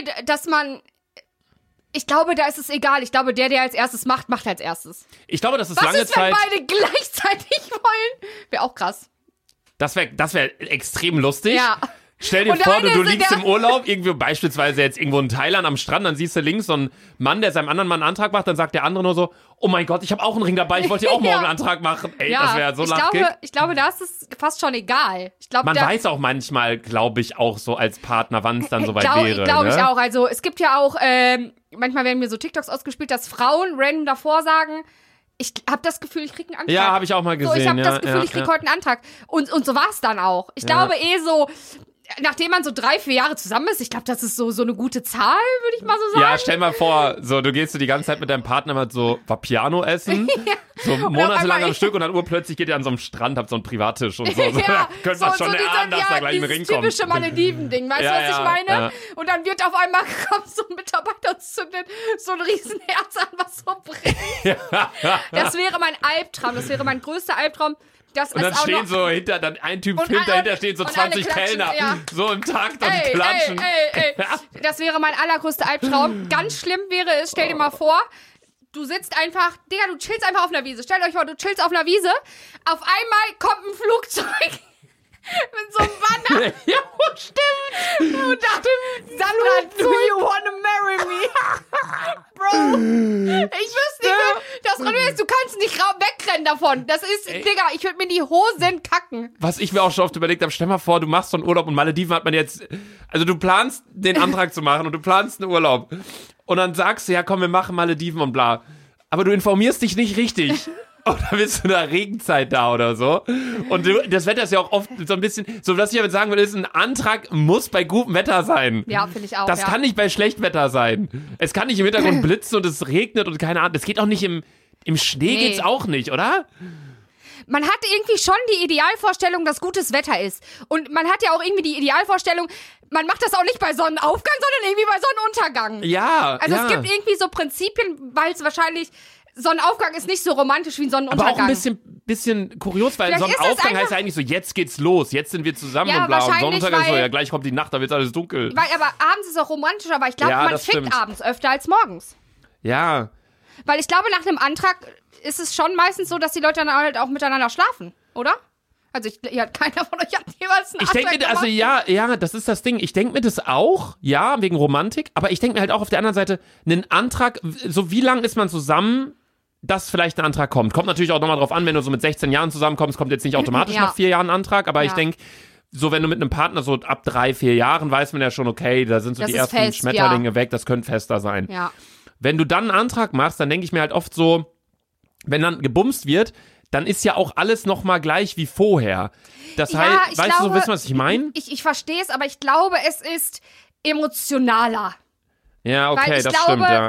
da ist es egal. Ich glaube, der als erstes macht als erstes. Ich glaube, das ist Was lange ist, Zeit... wenn beide gleichzeitig wollen? Wäre auch krass. Das wär extrem lustig. Ja. Stell dir vor, du liegst im Urlaub, irgendwo beispielsweise jetzt irgendwo in Thailand am Strand, dann siehst du links so einen Mann, der seinem anderen Mann einen Antrag macht, dann sagt der andere nur so, oh mein Gott, ich habe auch einen Ring dabei, ich wollte dir auch morgen einen Antrag machen. Ey, das wäre so lachkick. Ich glaube, da ist es fast schon egal. Man weiß auch manchmal, glaube ich, auch so als Partner, wann es dann soweit wäre. Glaube ich auch. Also es gibt ja auch, manchmal werden mir so TikToks ausgespielt, dass Frauen random davor sagen, ich habe das Gefühl, ich krieg einen Antrag. Ja, habe ich auch mal gesehen. So, ich habe das Gefühl, ich krieg heute einen Antrag. Und so war es dann auch. Ich glaube so, nachdem man so 3-4 Jahre zusammen ist, ich glaube, das ist so eine gute Zahl, würde ich mal so sagen. Ja, stell mal vor, so du gehst die ganze Zeit mit deinem Partner mal so Vapiano essen, so monatelang am Stück und dann urplötzlich geht ihr an so einem Strand, habt so einen Privattisch und so. Ja, könnt man schon erahnen, dass da gleich ein Ring kommt. Typische Malediven-Ding, weißt du, was ich meine? Ja. Und dann wird auf einmal, kommt so ein Mitarbeiter und zündet so ein Riesenherz an, was so brennt. Das wäre mein Albtraum, das wäre mein größter Albtraum. Und dann stehen so ein Typ dahinter stehen so 20 Kellner, so im Takt und klatschen. Ey. Das wäre mein allergrößter Albtraum. Ganz schlimm wäre es, stell dir mal vor, du sitzt einfach, Digga, du chillst einfach auf einer Wiese. Stellt euch vor, du chillst auf einer Wiese, auf einmal kommt ein Flugzeug mit so einem Banner. Ja, stimmt. Und dann, Sandra, do you wanna marry me? Bro, ich wüsste nicht, das Problem ist, du kannst nicht wegrennen davon. Das ist, Digga, ich würde mir in die Hosen kacken. Was ich mir auch schon oft überlegt habe, stell mal vor, du machst so einen Urlaub und Malediven hat man jetzt, also du planst den Antrag zu machen und du planst einen Urlaub und dann sagst du, ja komm, wir machen Malediven und bla. Aber du informierst dich nicht richtig. Oder bist du in der Regenzeit da oder so? Und das Wetter ist ja auch oft so ein bisschen, so was ich damit sagen will, ist, ein Antrag muss bei gutem Wetter sein. Ja, finde ich auch. Das kann nicht bei Schlechtwetter sein. Es kann nicht im Hintergrund blitzen und es regnet und keine Ahnung. Das geht auch nicht im Schnee, geht's auch nicht, oder? Man hat irgendwie schon die Idealvorstellung, dass gutes Wetter ist. Und man hat ja auch irgendwie die Idealvorstellung, man macht das auch nicht bei Sonnenaufgang, sondern irgendwie bei Sonnenuntergang. Ja, Also ja. es gibt irgendwie so Prinzipien, weil es wahrscheinlich, Sonnenaufgang ist nicht so romantisch wie ein Sonnenuntergang. Aber auch ein bisschen kurios, weil Vielleicht ist Sonnenaufgang das heißt ja eigentlich so, jetzt geht's los, jetzt sind wir zusammen Ja, und bla. Und wahrscheinlich, Sonnenuntergang ist so, weil- ja, gleich kommt die Nacht, da wird's alles dunkel. Aber abends ist auch romantisch, aber ich glaube, Ja, man das fickt stimmt. abends öfter als morgens. Ja, Weil ich glaube, nach einem Antrag ist es schon meistens so, dass die Leute dann halt auch miteinander schlafen, oder? Also keiner von euch hat jeweils einen ich denke Antrag mir, also gemacht. ja, das ist das Ding. Ich denke mir das auch, ja, wegen Romantik, aber ich denke mir halt auch auf der anderen Seite, einen Antrag, so wie lang ist man zusammen, dass vielleicht ein Antrag kommt. Kommt natürlich auch nochmal drauf an, wenn du so mit 16 Jahren zusammenkommst, kommt jetzt nicht automatisch Ja. nach 4 Jahren ein Antrag, aber ich Ja. denke, so wenn du mit einem Partner so ab 3, 4 Jahren weiß man ja schon, okay, da sind so Das die ist ersten fest, Schmetterlinge weg, das könnte fester sein. Ja. Wenn du dann einen Antrag machst, dann denke ich mir halt oft so, wenn dann gebumst wird, dann ist ja auch alles nochmal gleich wie vorher. Das Ja, heißt, ich weißt glaube, du, wissen, was ich meine? Ich verstehe es, aber ich glaube, es ist emotionaler. Ja, okay, Weil ich das glaube, stimmt, ja.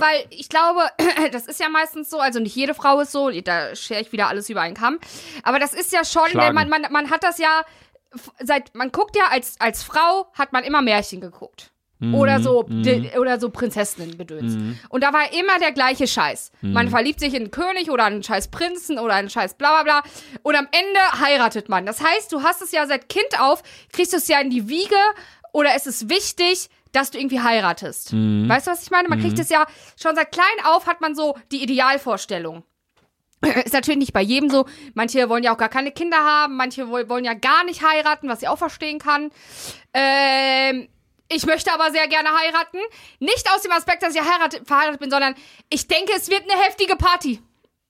Das ist ja meistens so, also nicht jede Frau ist so, da schere ich wieder alles über einen Kamm. Aber das ist ja schon, Schlagen. man hat das ja, man guckt ja als Frau, hat man immer Märchen geguckt. Oder so Prinzessinnen-Gedöns. Und da war immer der gleiche Scheiß. Man verliebt sich in einen König oder einen scheiß Prinzen oder einen scheiß bla bla bla. Und am Ende heiratet man. Das heißt, du hast es ja seit Kind auf, kriegst du es ja in die Wiege oder es ist wichtig, dass du irgendwie heiratest. Weißt du, was ich meine? Man kriegt es ja schon seit klein auf, hat man so die Idealvorstellung. Ist natürlich nicht bei jedem so. Manche wollen ja auch gar keine Kinder haben, manche wollen ja gar nicht heiraten, was ich auch verstehen kann. Ich möchte aber sehr gerne heiraten. Nicht aus dem Aspekt, dass ich verheiratet bin, sondern ich denke, es wird eine heftige Party.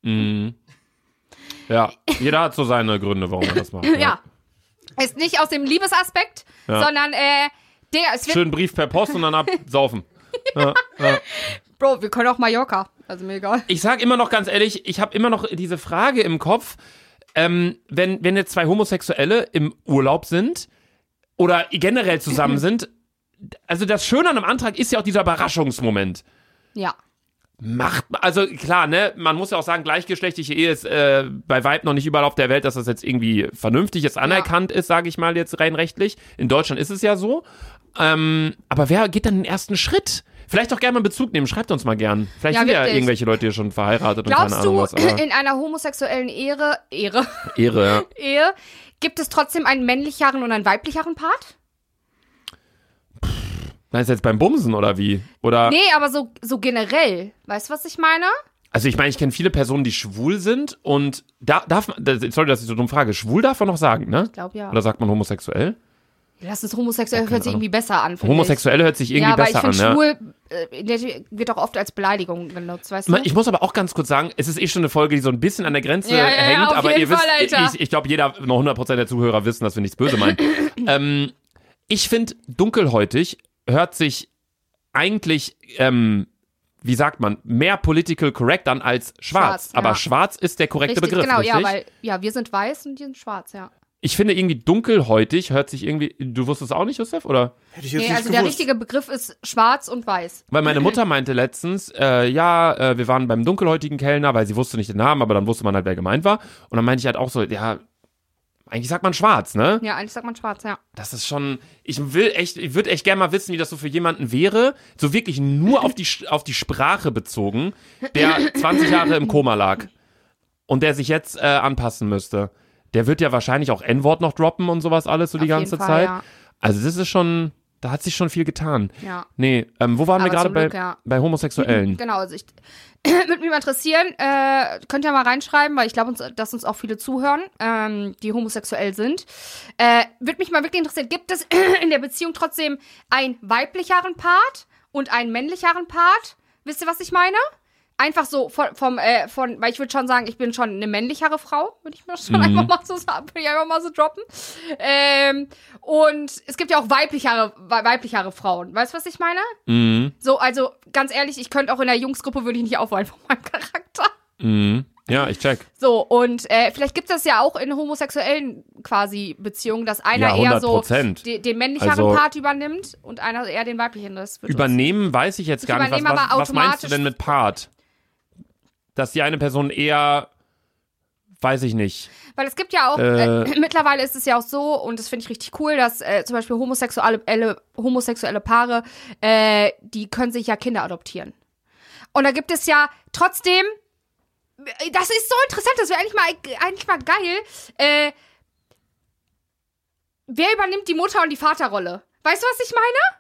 Ja, jeder hat so seine Gründe, warum er das macht. Ja. Ist nicht aus dem Liebesaspekt, sondern, es wird. Schönen Brief per Post und dann absaufen. Ja. Bro, wir können auch Mallorca. Also mir egal. Ich sag immer noch ganz ehrlich, ich habe immer noch diese Frage im Kopf, wenn jetzt zwei Homosexuelle im Urlaub sind oder generell zusammen sind, also das Schöne an einem Antrag ist ja auch dieser Überraschungsmoment. Ja. Also klar, ne, man muss ja auch sagen, gleichgeschlechtliche Ehe ist bei Weitem noch nicht überall auf der Welt, dass das jetzt irgendwie vernünftig ist, anerkannt ist, sage ich mal jetzt rein rechtlich. In Deutschland ist es ja so. Aber wer geht dann den ersten Schritt? Vielleicht auch gerne mal Bezug nehmen, schreibt uns mal gern. Vielleicht sind ja wirklich. irgendwelche Leute hier schon verheiratet und Glaubst keine Ahnung du, was. Aber in einer homosexuellen Ehre, ja. Ehe gibt es trotzdem einen männlicheren und einen weiblicheren Part? Meinst du jetzt beim Bumsen oder wie? Oder? Nee, aber so generell. Weißt du, was ich meine? Also ich meine, ich kenne viele Personen, die schwul sind und darf man, sorry, dass ich so dumm frage, schwul darf man noch sagen, ne? Ich glaube ja. Oder sagt man homosexuell? Das ist homosexuell, hört sich irgendwie besser an, finde ich. Homosexuell hört sich irgendwie besser an, Ja, ja. weil ich finde, schwul wird auch oft als Beleidigung genutzt, weißt du? Ich muss aber auch ganz kurz sagen, es ist schon eine Folge, die so ein bisschen an der Grenze hängt, auf aber jeden ihr wisst, Fall, Alter. ich glaube, jeder, noch 100% der Zuhörer wissen, dass wir nichts böse meinen. Ich finde, dunkelhäutig hört sich eigentlich, wie sagt man, mehr political correct an als schwarz. Aber ja. schwarz ist der korrekte Richtig, Begriff, genau, richtig? ja, weil wir sind weiß und die sind schwarz, ja. Ich finde irgendwie dunkelhäutig hört sich irgendwie, du wusstest auch nicht, Josef, oder? Hätte ich jetzt Nee, nicht also der gewusst. richtige Begriff ist schwarz und weiß. Weil meine Mutter meinte letztens, wir waren beim dunkelhäutigen Kellner, weil sie wusste nicht den Namen, aber dann wusste man halt, wer gemeint war. Und dann meinte ich halt auch so, ja, eigentlich sagt man schwarz, ne? Ja, eigentlich sagt man schwarz, ja. Das ist schon, ich würde echt gerne mal wissen, wie das so für jemanden wäre, so wirklich nur auf die Sprache bezogen, der 20 Jahre im Koma lag und der sich jetzt anpassen müsste. Der wird ja wahrscheinlich auch N-Wort noch droppen und sowas alles so die Auf ganze jeden Fall, Zeit. ja. Also das ist schon, da hat sich schon viel getan. Ja. Nee, wo waren wir Aber gerade zum bei, Glück, ja. bei Homosexuellen? Genau, also würde mich mal interessieren, könnt ihr mal reinschreiben, weil ich glaube, dass uns auch viele zuhören, die homosexuell sind. Würde mich mal wirklich interessieren, gibt es in der Beziehung trotzdem einen weiblicheren Part und einen männlicheren Part? Wisst ihr, was ich meine? Einfach so weil ich würde schon sagen, ich bin schon eine männlichere Frau, würde ich mir schon einfach mal so sagen, würde ich einfach mal so droppen. Und es gibt ja auch weiblichere Frauen. Weißt du, was ich meine? Mhm. So, also ganz ehrlich, ich könnte auch in der Jungsgruppe, würde ich nicht auffallen von meinem Charakter. Mhm. Ja, ich check. So, und vielleicht gibt es das ja auch in homosexuellen quasi Beziehungen, dass einer Ja, eher so 100%. den männlicheren Also- Part übernimmt und einer eher den weiblichen. Das wird Übernehmen weiß ich jetzt gar nicht. übernehme aber Was meinst du automatisch- denn mit Part? Dass die eine Person eher, weiß ich nicht. Weil es gibt ja auch, mittlerweile ist es ja auch so, und das finde ich richtig cool, dass zum Beispiel homosexuelle Paare, die können sich ja Kinder adoptieren. Und da gibt es ja trotzdem, das ist so interessant, das wäre eigentlich mal geil, wer übernimmt die Mutter- und die Vaterrolle? Weißt du, was ich meine?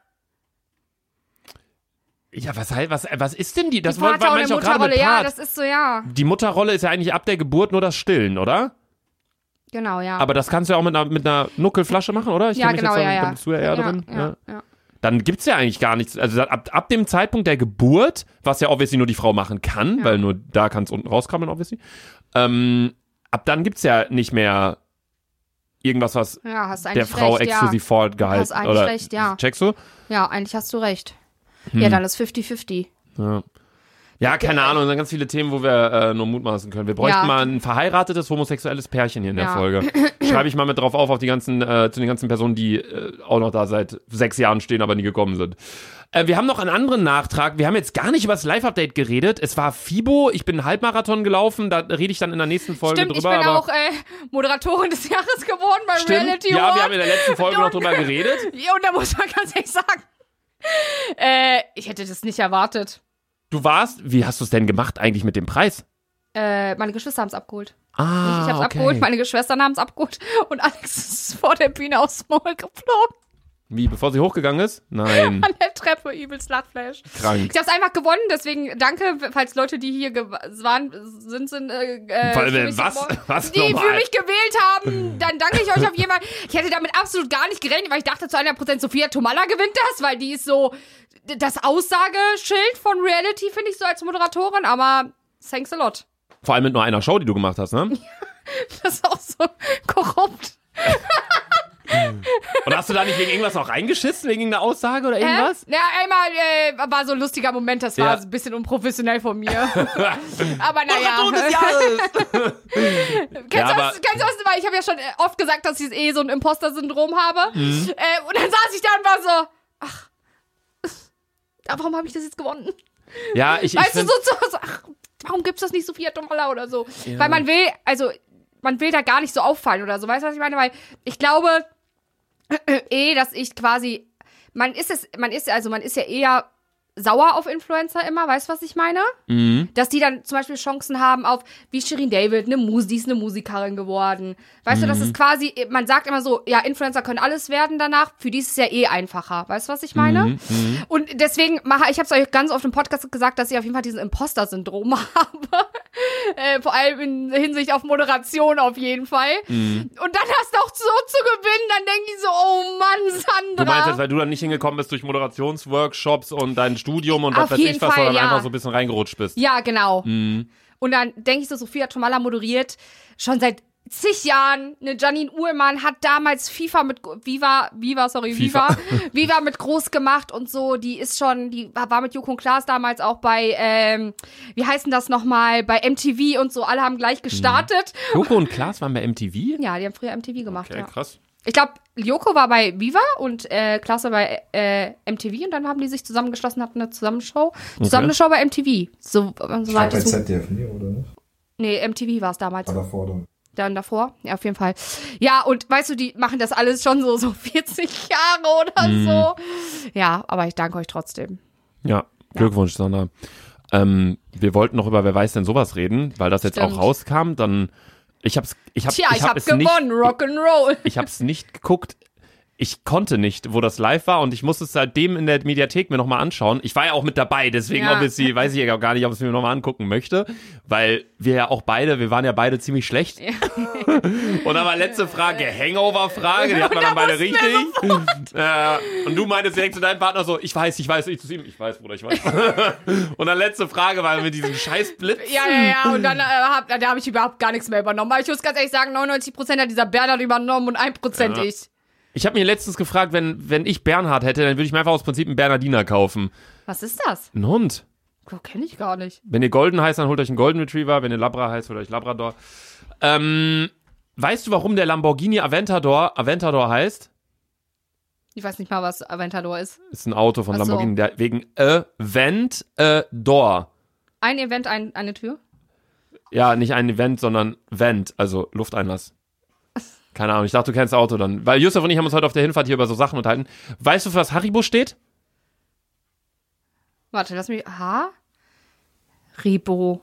Ja, was ist denn die? Das Die Vater- meine und ich auch gerade mit Mutterrolle, ja, Part. das ist so, ja. Die Mutterrolle ist ja eigentlich ab der Geburt nur das Stillen, oder? Genau, ja. Aber das kannst du ja auch mit einer Nuckelflasche machen, oder? Ich ja, kenn mich genau, jetzt, ja. Da bist du ja eher drin. Ja. Dann gibt's ja eigentlich gar nichts. Also ab dem Zeitpunkt der Geburt, was ja obviously nur die Frau machen kann, weil nur da kann es unten rauskrabbeln, obviously. Ab dann gibt's ja nicht mehr irgendwas, was Ja, hast der eigentlich Frau recht, exklusiv vorgehalten. Hast eigentlich Oder recht, ja. checkst du? Ja, eigentlich hast du recht. Ja, dann ist 50-50. Ja, keine Ahnung, dann ganz viele Themen, wo wir nur mutmaßen können. Wir bräuchten Ja. mal ein verheiratetes homosexuelles Pärchen hier in der Ja. Folge. Schreibe ich mal mit drauf auf die ganzen, zu den ganzen Personen, die auch noch da seit 6 Jahren stehen, aber nie gekommen sind. Wir haben noch einen anderen Nachtrag. Wir haben jetzt gar nicht über das Live-Update geredet. Es war FIBO, ich bin einen Halbmarathon gelaufen, da rede ich dann in der nächsten Folge Stimmt, drüber. ich bin aber auch Moderatorin des Jahres geworden bei stimmt, Reality ja, Award. wir haben in der letzten Folge noch drüber geredet. Ja, und da muss man ganz ehrlich sagen, ich hätte das nicht erwartet. Du warst, wie hast du es denn gemacht eigentlich mit dem Preis? Meine Geschwister haben es abgeholt. Ah, Ich hab's okay. abgeholt, meine Geschwistern haben es abgeholt und Alex ist vor der Bühne aufs Maul geflogen. Wie, bevor sie hochgegangen ist? Nein, An der Treppe, übelst Lachflash. krank. Ich hab's einfach gewonnen, deswegen danke, falls Leute, die hier sind, für mich Was die für nochmal? mich gewählt haben, dann danke ich euch auf jeden Fall. Ich hätte damit absolut gar nicht gerechnet, weil ich dachte zu 100% Sophia Tomalla gewinnt das, weil die ist so das Aussageschild von Reality, finde ich so als Moderatorin, aber thanks a lot. Vor allem mit nur einer Show, die du gemacht hast, ne? Das ist auch so korrupt. Und hast du da nicht wegen irgendwas auch reingeschissen, wegen irgendeiner Aussage oder irgendwas? Ja, einmal war so ein lustiger Moment, das war Ja. ein bisschen unprofessionell von mir. Aber Moderator des naja. Jahres! Kennst du das? Weil ich habe ja schon oft gesagt, dass ich so ein Imposter-Syndrom habe. Und dann saß ich da und war so, ach, warum habe ich das jetzt gewonnen? Ja, ich Weißt du, find, so, ach, warum gibt's das nicht Sophia Tomalla oder so? Weil man will da gar nicht so auffallen oder so. Weißt du, was ich meine? Weil ich glaube, dass ich quasi, man ist ja eher sauer auf Influencer immer, weißt du, was ich meine? Dass die dann zum Beispiel Chancen haben auf, wie Shirin David, die ist eine Musikerin geworden. Weißt du, das ist quasi, man sagt immer so, ja, Influencer können alles werden danach, für die ist es ja eh einfacher. Weißt du, was ich meine? Und deswegen, ich habe es euch ganz oft im Podcast gesagt, dass ich auf jeden Fall diesen Imposter-Syndrom habe. Vor allem in Hinsicht auf Moderation auf jeden Fall. Und dann hast du auch so zu gewinnen, dann denke ich so, oh Mann, Sandra. du meinst jetzt, weil du dann nicht hingekommen bist durch Moderationsworkshops und dein Studium und was Auf weiß jeden ich was, Fall, sondern ja. einfach so ein bisschen reingerutscht bist. Ja, genau. Und dann denke ich so, Sophia Tomalla moderiert schon seit zig Jahren. Eine Janine Uhlmann hat damals Viva mit groß gemacht und so. Die war mit Joko und Klaas damals auch bei, wie heißt denn das nochmal, bei MTV und so. Alle haben gleich gestartet. Joko und Klaas waren bei MTV? Ja, die haben früher MTV gemacht, Okay, ja. krass. Ich glaube, Joko war bei Viva und Klaas war bei MTV und dann haben die sich zusammengeschlossen, hatten eine Zusammenshow. Zusammen eine Show bei MTV. So Bei so. ZDF, nee, oder nicht? Nee, MTV war es damals. War davor dann. Dann davor, ja, auf jeden Fall. Ja, und weißt du, die machen das alles schon so 40 Jahre oder so. Ja, aber ich danke euch trotzdem. Ja, Glückwunsch, Sandra. Wir wollten noch über Wer weiß denn sowas reden, weil das jetzt Stimmt. auch rauskam, dann ich hab gewonnen, Rock'n'Roll. Ich hab's nicht geguckt. Ich konnte nicht, wo das live war und ich musste es seitdem in der Mediathek mir nochmal anschauen. Ich war ja auch mit dabei, deswegen Ja. obviously weiß ich ja gar nicht, ob ich es mir nochmal angucken möchte, weil wir waren ja beide ziemlich schlecht. Ja. Und dann war letzte Frage, Hangover-Frage, die hat man dann beide richtig. Und du meintest direkt zu deinem Partner so, ich weiß, ich zu ihm, ich weiß, Bruder, ich weiß. Und dann letzte Frage war mit diesem Scheißblitz. Ja. Und dann da habe ich überhaupt gar nichts mehr übernommen. Aber ich muss ganz ehrlich sagen, 99% hat dieser Bernhard übernommen und 1% ich. Ich habe mir letztens gefragt, wenn ich Bernhard hätte, dann würde ich mir einfach aus Prinzip einen Bernhardiner kaufen. Was ist das? Ein Hund. Kenne ich gar nicht. Wenn ihr Golden heißt, dann holt euch einen Golden Retriever. Wenn ihr Labra heißt, holt euch Labrador. Weißt du, warum der Lamborghini Aventador heißt? Ich weiß nicht mal, was Aventador ist. Ist ein Auto von Ach so. Lamborghini, wegen Aventador. Ein Event, eine Tür? Ja, nicht ein Event, sondern Vent, also Lufteinlass. Keine Ahnung, ich dachte, du kennst das Auto dann. Weil Yusuf und ich haben uns heute auf der Hinfahrt hier über so Sachen unterhalten. Weißt du, für was Haribo steht? Warte, lass mich. Ribo.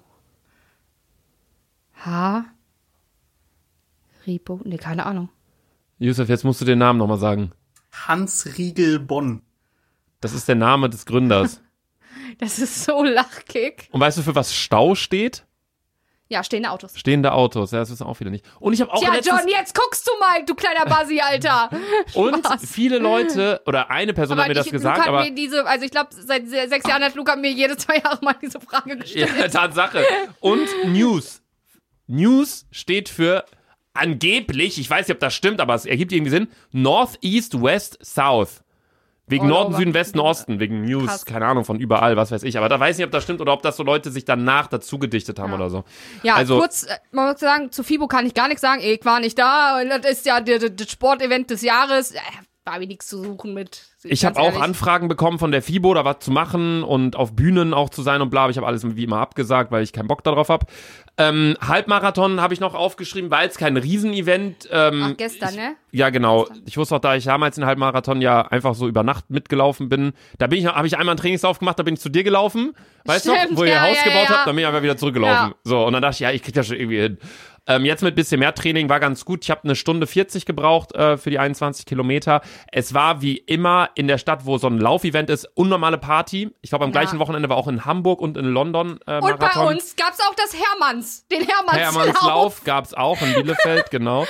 Ribo. Nee, keine Ahnung. Yusuf, jetzt musst du den Namen nochmal sagen. Hans Riegel Bonn. Das ist der Name des Gründers. Das ist so lachkick. Und weißt du, für was Stau steht? Ja, stehende Autos. Stehende Autos, ja, das wissen auch viele nicht. Und ich habe auch Tja, letztens... John, jetzt guckst du mal, du kleiner Basi, Alter. Und Spaß. viele Leute, oder eine Person hat mir das gesagt, aber... Also ich glaube, seit 6 Jahren hat Luca mir jede 2 Jahre mal diese Frage gestellt. Ja, Tatsache. Und News. News steht für angeblich, ich weiß nicht, ob das stimmt, aber es ergibt irgendwie Sinn, North, East, West, South. Wegen All Norden, over. Süden, Westen, Osten, wegen News, Krass. keine Ahnung, von überall, was weiß ich. Aber da weiß ich nicht, ob das stimmt oder ob das so Leute sich danach dazu gedichtet haben oder so. Ja, also, kurz, man muss sagen, zu FIBO kann ich gar nichts sagen. Ich war nicht da. Das ist ja das Sportevent des Jahres. War mir nichts zu suchen mit. ich habe auch Anfragen bekommen von der FIBO, da was zu machen und auf Bühnen auch zu sein und bla. Aber ich habe alles wie immer abgesagt, weil ich keinen Bock darauf habe. Halbmarathon habe ich noch aufgeschrieben, weil es kein Riesenevent. Ach, gestern, ne? Ja, genau. Ich wusste auch, da ich damals den Halbmarathon ja einfach so über Nacht mitgelaufen bin, da habe ich einmal einen Trainingslauf gemacht, da bin ich zu dir gelaufen, weißt du, Stimmt, wo ihr ja, Haus ja, gebaut ja. habt, dann bin ich einfach wieder zurückgelaufen. Ja. So, und dann dachte ich, ja, ich krieg das schon irgendwie hin. Jetzt mit bisschen mehr Training war ganz gut. Ich habe 1 Stunde 40 gebraucht für die 21 Kilometer. Es war wie immer in der Stadt, wo so ein Laufevent ist, unnormale Party. Ich glaube, am gleichen Wochenende war auch in Hamburg und in London Marathon. Und bei uns gab's auch das den Hermannslauf. Hermannslauf gab's auch in Bielefeld, genau.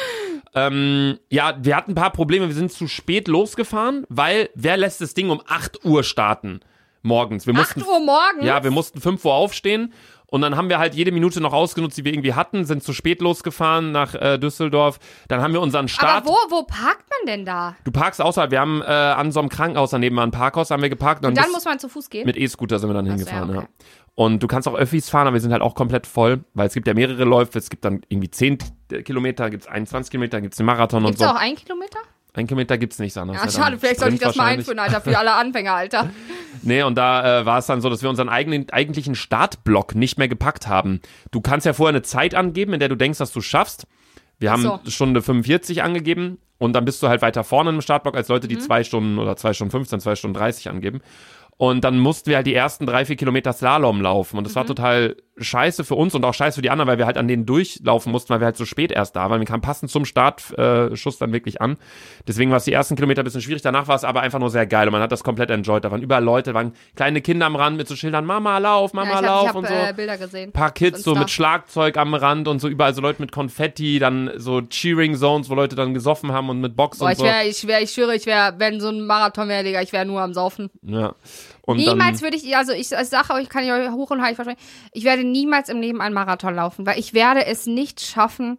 Ja, wir hatten ein paar Probleme. Wir sind zu spät losgefahren, weil wer lässt das Ding um 8 Uhr starten morgens? 8 Uhr morgens? Ja, wir mussten 5 Uhr aufstehen. Und dann haben wir halt jede Minute noch ausgenutzt, die wir irgendwie hatten, sind zu spät losgefahren nach Düsseldorf. Dann haben wir unseren Start. Aber wo parkt man denn da? Du parkst außerhalb. Wir haben an so einem Krankenhaus daneben ein Parkhaus, haben wir geparkt. Und dann muss man zu Fuß gehen? Mit E-Scooter sind wir dann hingefahren, ja, ja. okay. Und du kannst auch Öffis fahren, aber wir sind halt auch komplett voll, weil es gibt ja mehrere Läufe. Es gibt dann irgendwie 10 Kilometer, gibt es 21 Kilometer, gibt es den Marathon Gibt's und so. auch 1 Kilometer? 1 Kilometer gibt's nicht, Sandra. Ja, schade, vielleicht sollte ich das mal einführen, Alter, für alle Anfänger, Alter. Nee, und da war es dann so, dass wir unseren eigentlichen Startblock nicht mehr gepackt haben. Du kannst ja vorher eine Zeit angeben, in der du denkst, dass du schaffst. Wir haben Stunde 45 angegeben und dann bist du halt weiter vorne im Startblock als Leute, die 2 Stunden oder 2 Stunden 15, 2 Stunden 30 angeben. Und dann mussten wir halt die ersten 3-4 Kilometer Slalom laufen. Und das war total scheiße für uns und auch scheiße für die anderen, weil wir halt an denen durchlaufen mussten, weil wir halt so spät erst da waren. Wir kamen passend zum Startschuss dann wirklich an. Deswegen war es die ersten Kilometer ein bisschen schwierig. Danach war es aber einfach nur sehr geil und man hat das komplett enjoyed. Da waren überall Leute, da waren kleine Kinder am Rand mit so Schildern, Mama, lauf, Mama, lauf ich und so. Bilder gesehen. Ein paar Kids so mit Schlagzeug am Rand und so überall so Leute mit Konfetti, dann so Cheering Zones, wo Leute dann gesoffen haben und mit Box und so. Ich schwöre, wenn so ein Marathon wäre, Digga, ich wäre nur am Saufen. Ja. Und niemals würde ich, also ich sage euch, kann ich euch hoch und heilig versprechen, ich werde niemals im Leben einen Marathon laufen, weil ich werde es nicht schaffen,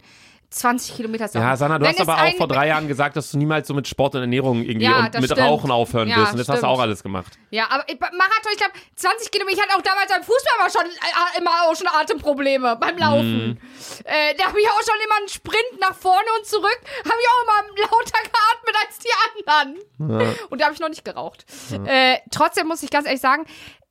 20 Kilometer zu laufen. Ja, Sandra, du hast aber auch vor 3 Jahren gesagt, dass du niemals so mit Sport und Ernährung irgendwie und mit stimmt. Rauchen aufhören Ja, wirst. Und das hast du stimmt. auch alles gemacht. Ja, aber Marathon, ich glaube, 20 Kilometer, ich hatte auch damals beim Fußball aber schon immer auch schon Atemprobleme beim Laufen. Da habe ich auch schon immer einen Sprint nach vorne und zurück, habe ich auch immer lauter geatmet als die anderen. Ja. Und da habe ich noch nicht geraucht. Ja. Trotzdem muss ich ganz ehrlich sagen,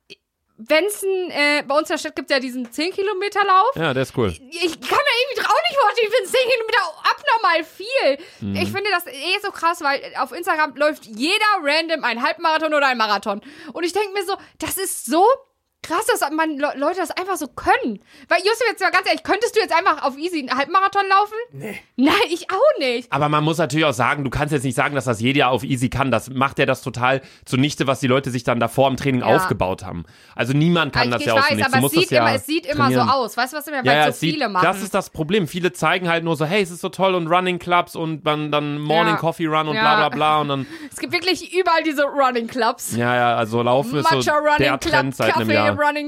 wenn's bei uns in der Stadt gibt es ja diesen 10-Kilometer-Lauf. Ja, der ist cool. Ich kann mir irgendwie auch nicht vorstellen, ich finde 10 Kilometer abnormal viel. Ich finde das so krass, weil auf Instagram läuft jeder random ein Halbmarathon oder ein Marathon. Und ich denke mir so, das ist so krass, dass Leute das einfach so können. Weil, Justus, jetzt mal ganz ehrlich, könntest du jetzt einfach auf easy einen Halbmarathon laufen? Nee. Nein, ich auch nicht. Aber man muss natürlich auch sagen, du kannst jetzt nicht sagen, dass das jeder auf easy kann. Das macht ja das total zunichte, was die Leute sich dann davor im Training aufgebaut haben. Also niemand kann das ja auch so nicht. Aber es sieht immer so aus. Weißt du, was immer so viele machen? Das ist das Problem. Viele zeigen halt nur so, hey, es ist so toll und Running Clubs und dann Morning Coffee Run und bla bla bla. Und dann es gibt wirklich überall diese Running Clubs. Ja, also Laufen ist so Matcha Running der Club, Trend seit einem Kaffee Jahr. Running Club.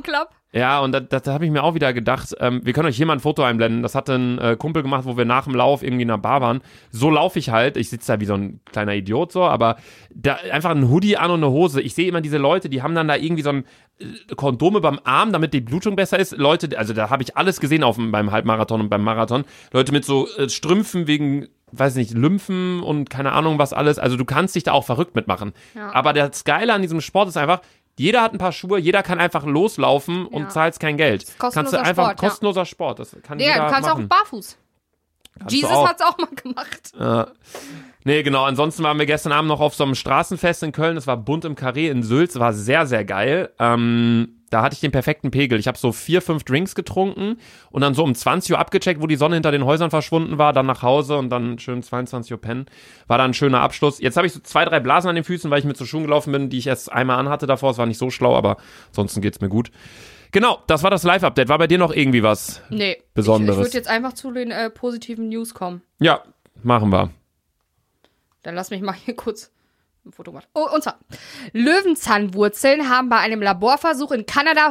Ja, und da habe ich mir auch wieder gedacht, wir können euch hier mal ein Foto einblenden. Das hat ein Kumpel gemacht, wo wir nach dem Lauf irgendwie in einer Bar waren. So laufe ich halt. Ich sitze da wie so ein kleiner Idiot so, aber da einfach ein Hoodie an und eine Hose. Ich sehe immer diese Leute, die haben dann da irgendwie so ein Kondome beim Arm, damit die Blutung besser ist. Leute, also da habe ich alles gesehen beim Halbmarathon und beim Marathon. Leute mit so Strümpfen wegen, weiß nicht, Lymphen und keine Ahnung was alles. Also du kannst dich da auch verrückt mitmachen. Ja. Aber das Geile an diesem Sport ist einfach, jeder hat ein paar Schuhe, jeder kann einfach loslaufen und zahlst kein Geld. Kannst du einfach Sport, kostenloser Sport. Das kann jeder du kannst machen. auch barfuß. Jesus hat's auch mal gemacht. Nee, genau. Ansonsten waren wir gestern Abend noch auf so einem Straßenfest in Köln. Das war bunt im Carré in Sülz. War sehr, sehr geil. Da hatte ich den perfekten Pegel. Ich habe so 4, 5 Drinks getrunken und dann so um 20 Uhr abgecheckt, wo die Sonne hinter den Häusern verschwunden war, dann nach Hause und dann schön 22 Uhr pennen. War dann ein schöner Abschluss. Jetzt habe ich so 2, 3 Blasen an den Füßen, weil ich mit so Schuhen gelaufen bin, die ich erst einmal anhatte davor. Es war nicht so schlau, aber ansonsten geht's mir gut. Genau, das war das Live-Update. War bei dir noch irgendwie was Besonderes? Ich würde jetzt einfach zu den positiven News kommen. Ja, machen wir. Dann lass mich mal hier kurz ein Foto machen. Oh, und zwar, Löwenzahnwurzeln haben bei einem Laborversuch in Kanada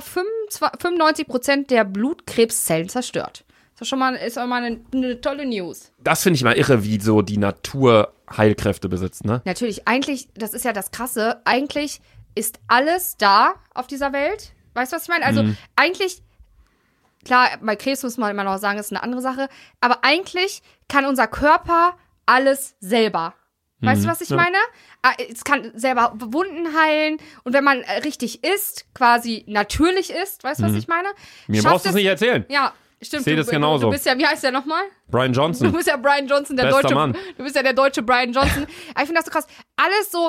95% der Blutkrebszellen zerstört. Das ist auch mal eine tolle News. Das finde ich mal irre, wie so die Natur Heilkräfte besitzt, ne? Natürlich, eigentlich, das ist ja das Krasse, eigentlich ist alles da auf dieser Welt. Weißt du, was ich meine? Also eigentlich, klar, bei Krebs muss man immer noch sagen, ist eine andere Sache, aber eigentlich kann unser Körper alles selber. Weißt du, was ich meine? Es kann selber Wunden heilen und wenn man richtig isst, quasi natürlich isst, weißt du, was ich meine? Mir brauchst du es nicht erzählen. Ja, stimmt. Ich sehe das genauso. Du bist ja, wie heißt der nochmal? Brian Johnson. Du bist ja Brian Johnson, der Bester deutsche Mann. Du bist ja der deutsche Brian Johnson. Aber ich finde das so krass. Alles so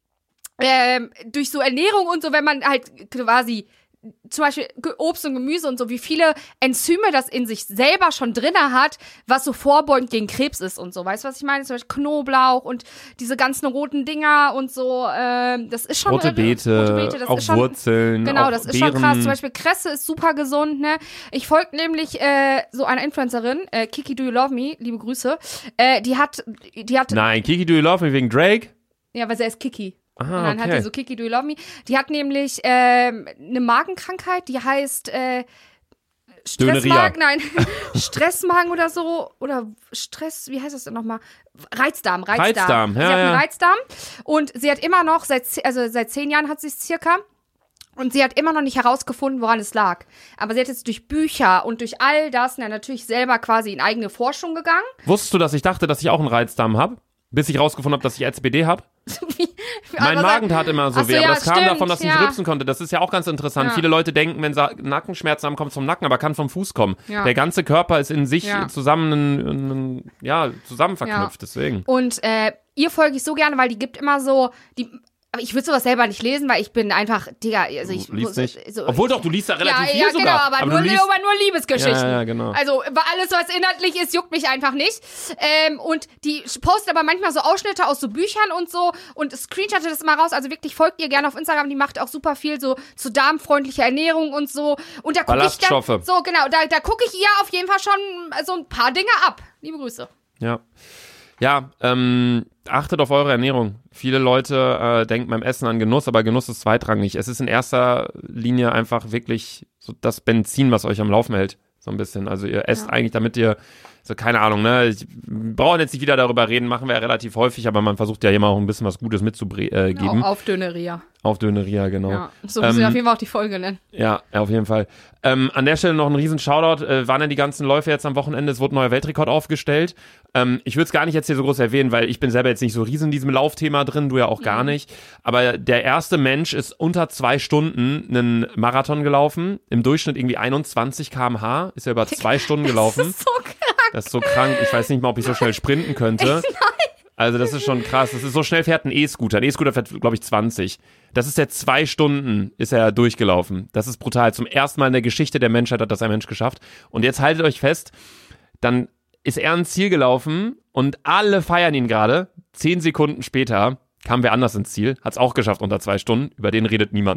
durch so Ernährung und so, wenn man halt quasi zum Beispiel Obst und Gemüse und so, wie viele Enzyme das in sich selber schon drinne hat, was so vorbeugend gegen Krebs ist und so. Weißt du, was ich meine? Zum Beispiel Knoblauch und diese ganzen roten Dinger und so. Das ist schon Rote Beete, das auch ist schon, Wurzeln, genau, auch das ist Beeren. schon krass. Zum Beispiel Kresse ist super gesund, ne? Ich folge nämlich so einer Influencerin, Kiki Do You Love Me, liebe Grüße. Die hat Nein, Kiki Do You Love Me wegen Drake? Ja, weil sie ist Kiki. Aha, und dann hat die so Kiki Do You Love Me. Die hat nämlich eine Magenkrankheit, die heißt Stressmagen, nein, Stressmagen oder so. Oder Stress, wie heißt das denn nochmal? Reizdarm. Reizdarm, sie hat einen Reizdarm und sie hat immer noch, seit 10 Jahren hat sie es circa. Und sie hat immer noch nicht herausgefunden, woran es lag. Aber sie hat jetzt durch Bücher und durch all das natürlich selber quasi in eigene Forschung gegangen. Wusstest du, dass ich dachte, dass ich auch einen Reizdarm habe? Bis ich rausgefunden habe, dass ich SPD habe? Mein Magen tat immer so weh, aber das kam davon, dass ich nicht rülpsen konnte. Das ist ja auch ganz interessant. Ja. Viele Leute denken, wenn sie Nackenschmerzen haben, kommt es vom Nacken, aber kann vom Fuß kommen. Ja. Der ganze Körper ist in sich zusammen verknüpft, deswegen. Und ihr folge ich so gerne, weil die gibt immer so, aber ich würde sowas selber nicht lesen, weil ich bin einfach, Digga, also ich liest nicht. So, obwohl doch, du liest da relativ viel sogar. Ja, genau, aber nur Liebesgeschichten. Ja, genau. Also alles, was inhaltlich ist, juckt mich einfach nicht. Und die postet aber manchmal so Ausschnitte aus so Büchern und so und screenshottet das mal raus. Also wirklich, folgt ihr gerne auf Instagram, die macht auch super viel so zu darmfreundlicher Ernährung und so. Und da gucke ich dann, so genau, da gucke ich ihr auf jeden Fall schon so ein paar Dinge ab. Liebe Grüße. Ja, achtet auf eure Ernährung. Viele Leute denken beim Essen an Genuss, aber Genuss ist zweitrangig. Es ist in erster Linie einfach wirklich so das Benzin, was euch am Laufen hält. So ein bisschen. Also ihr esst eigentlich, damit ihr, so keine Ahnung, ne? Ich brauche jetzt nicht wieder darüber reden, machen wir ja relativ häufig, aber man versucht ja immer auch ein bisschen was Gutes mitzugeben. Genau, auf Döneria. Auf Döneria, genau. Ja, so müssen wir auf jeden Fall auch die Folge nennen. Ja, auf jeden Fall. An der Stelle noch ein riesen Shoutout. Waren denn die ganzen Läufe jetzt am Wochenende? Es wurde ein neuer Weltrekord aufgestellt. Ich würde es gar nicht jetzt hier so groß erwähnen, weil ich bin selber jetzt nicht so riesen in diesem Laufthema drin, du ja auch gar nicht. Aber der erste Mensch ist unter 2 Stunden einen Marathon gelaufen. Im Durchschnitt irgendwie 21 km/h. Ist ja über 2 Stunden gelaufen. Das ist so krank. Das ist so krank. Ich weiß nicht mal, ob ich so schnell sprinten könnte. Nein. Also das ist schon krass. Das ist so schnell fährt ein E-Scooter. Ein E-Scooter fährt, glaube ich, 20. Das ist 2 Stunden ist er durchgelaufen. Das ist brutal. Zum ersten Mal in der Geschichte der Menschheit hat das ein Mensch geschafft. Und jetzt haltet euch fest, dann ist er ans Ziel gelaufen und alle feiern ihn gerade. 10 Sekunden später kam wer anders ins Ziel, hat es auch geschafft unter 2 Stunden. Über den redet niemand.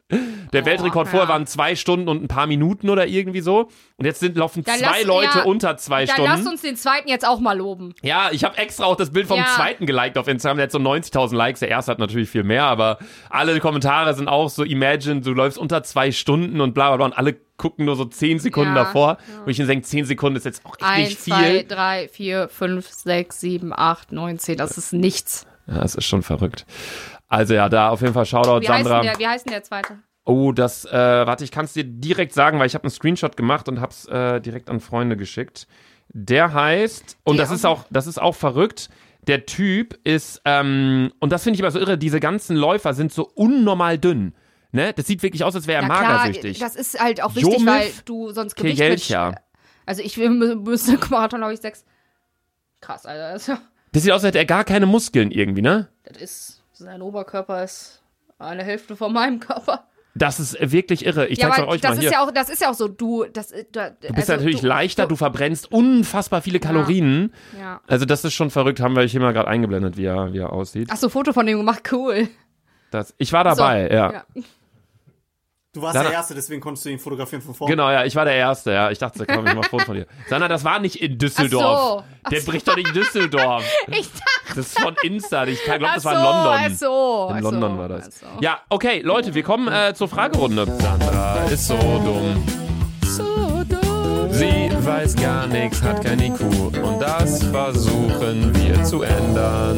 Der Weltrekord vorher waren 2 Stunden und ein paar Minuten oder irgendwie so. Und jetzt laufen Dann 2 Leute unter 2 Stunden. Dann lass uns den zweiten jetzt auch mal loben. Ja, ich habe extra auch das Bild vom zweiten geliked auf Instagram. Der hat so 90.000 Likes. Der erste hat natürlich viel mehr, aber alle Kommentare sind auch so, imagine, du läufst unter 2 Stunden und bla bla bla. Und alle gucken nur so 10 Sekunden davor. Und ich denke, 10 Sekunden ist jetzt auch echt nicht viel. 1, 2, 3, 4, 5, 6, 7, 8, 9, 10. Das ist nichts. Ja, das ist schon verrückt. Also ja, da auf jeden Fall Shoutout, Sandra. Wie heißt denn der zweite? Oh, warte, ich kann es dir direkt sagen, weil ich habe einen Screenshot gemacht und hab's direkt an Freunde geschickt. Der heißt, und das ist auch verrückt, der Typ ist, und das finde ich immer so irre, diese ganzen Läufer sind so unnormal dünn. Ne? Das sieht wirklich aus, als wäre er magersüchtig. Das ist halt auch wichtig, Jomif weil du sonst Gewicht Kejelcha. Also ich müsste Marathon, glaube ich, 6. Krass, Alter. Das sieht aus, als hätte er gar keine Muskeln irgendwie, ne? Sein Oberkörper ist eine Hälfte von meinem Körper. Das ist wirklich irre. Ich zeig's euch mal hier. Das ist ja auch so, du bist natürlich leichter, du verbrennst unfassbar viele Kalorien. Ja. Also das ist schon verrückt, haben wir hier mal gerade eingeblendet, wie er aussieht. Ach so, Foto von dem gemacht, cool. Ich war dabei, ja. Du warst der Erste, deswegen konntest du ihn fotografieren von vorne. Genau, ja, ich war der Erste, ja. Ich dachte, komm, ich mach ein Foto von dir. Sandra, das war nicht in Düsseldorf. Der bricht doch nicht in Düsseldorf. Ich dachte. Das ist von Insta. Ich glaube, das war in London. In London war das. So. Ja, okay, Leute, wir kommen zur Fragerunde. Sandra ist so dumm. So dumm. Sie weiß gar nichts, hat kein IQ. Und das versuchen wir zu ändern.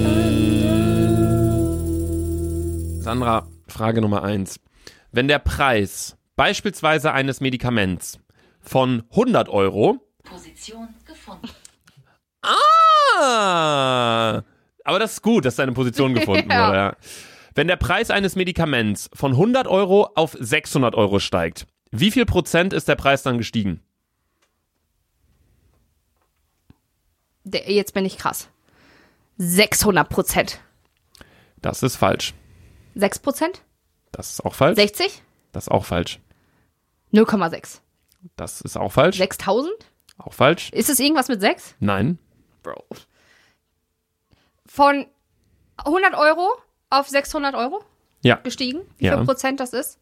Sandra, Frage Nummer 1. Wenn der Preis beispielsweise eines Medikaments von 100 €... Position gefunden. Aber das ist gut, dass deine Position gefunden wurde. Ja. Wenn der Preis eines Medikaments von 100 € auf 600 € steigt, wie viel Prozent ist der Preis dann gestiegen? Jetzt bin ich krass. 600%. Das ist falsch. 6%? Das ist auch falsch. 60? Das ist auch falsch. 0,6. Das ist auch falsch. 6.000? Auch falsch. Ist es irgendwas mit 6? Nein. Bro. Von 100 € auf 600 € Ja. gestiegen? Wie viel Prozent das ist?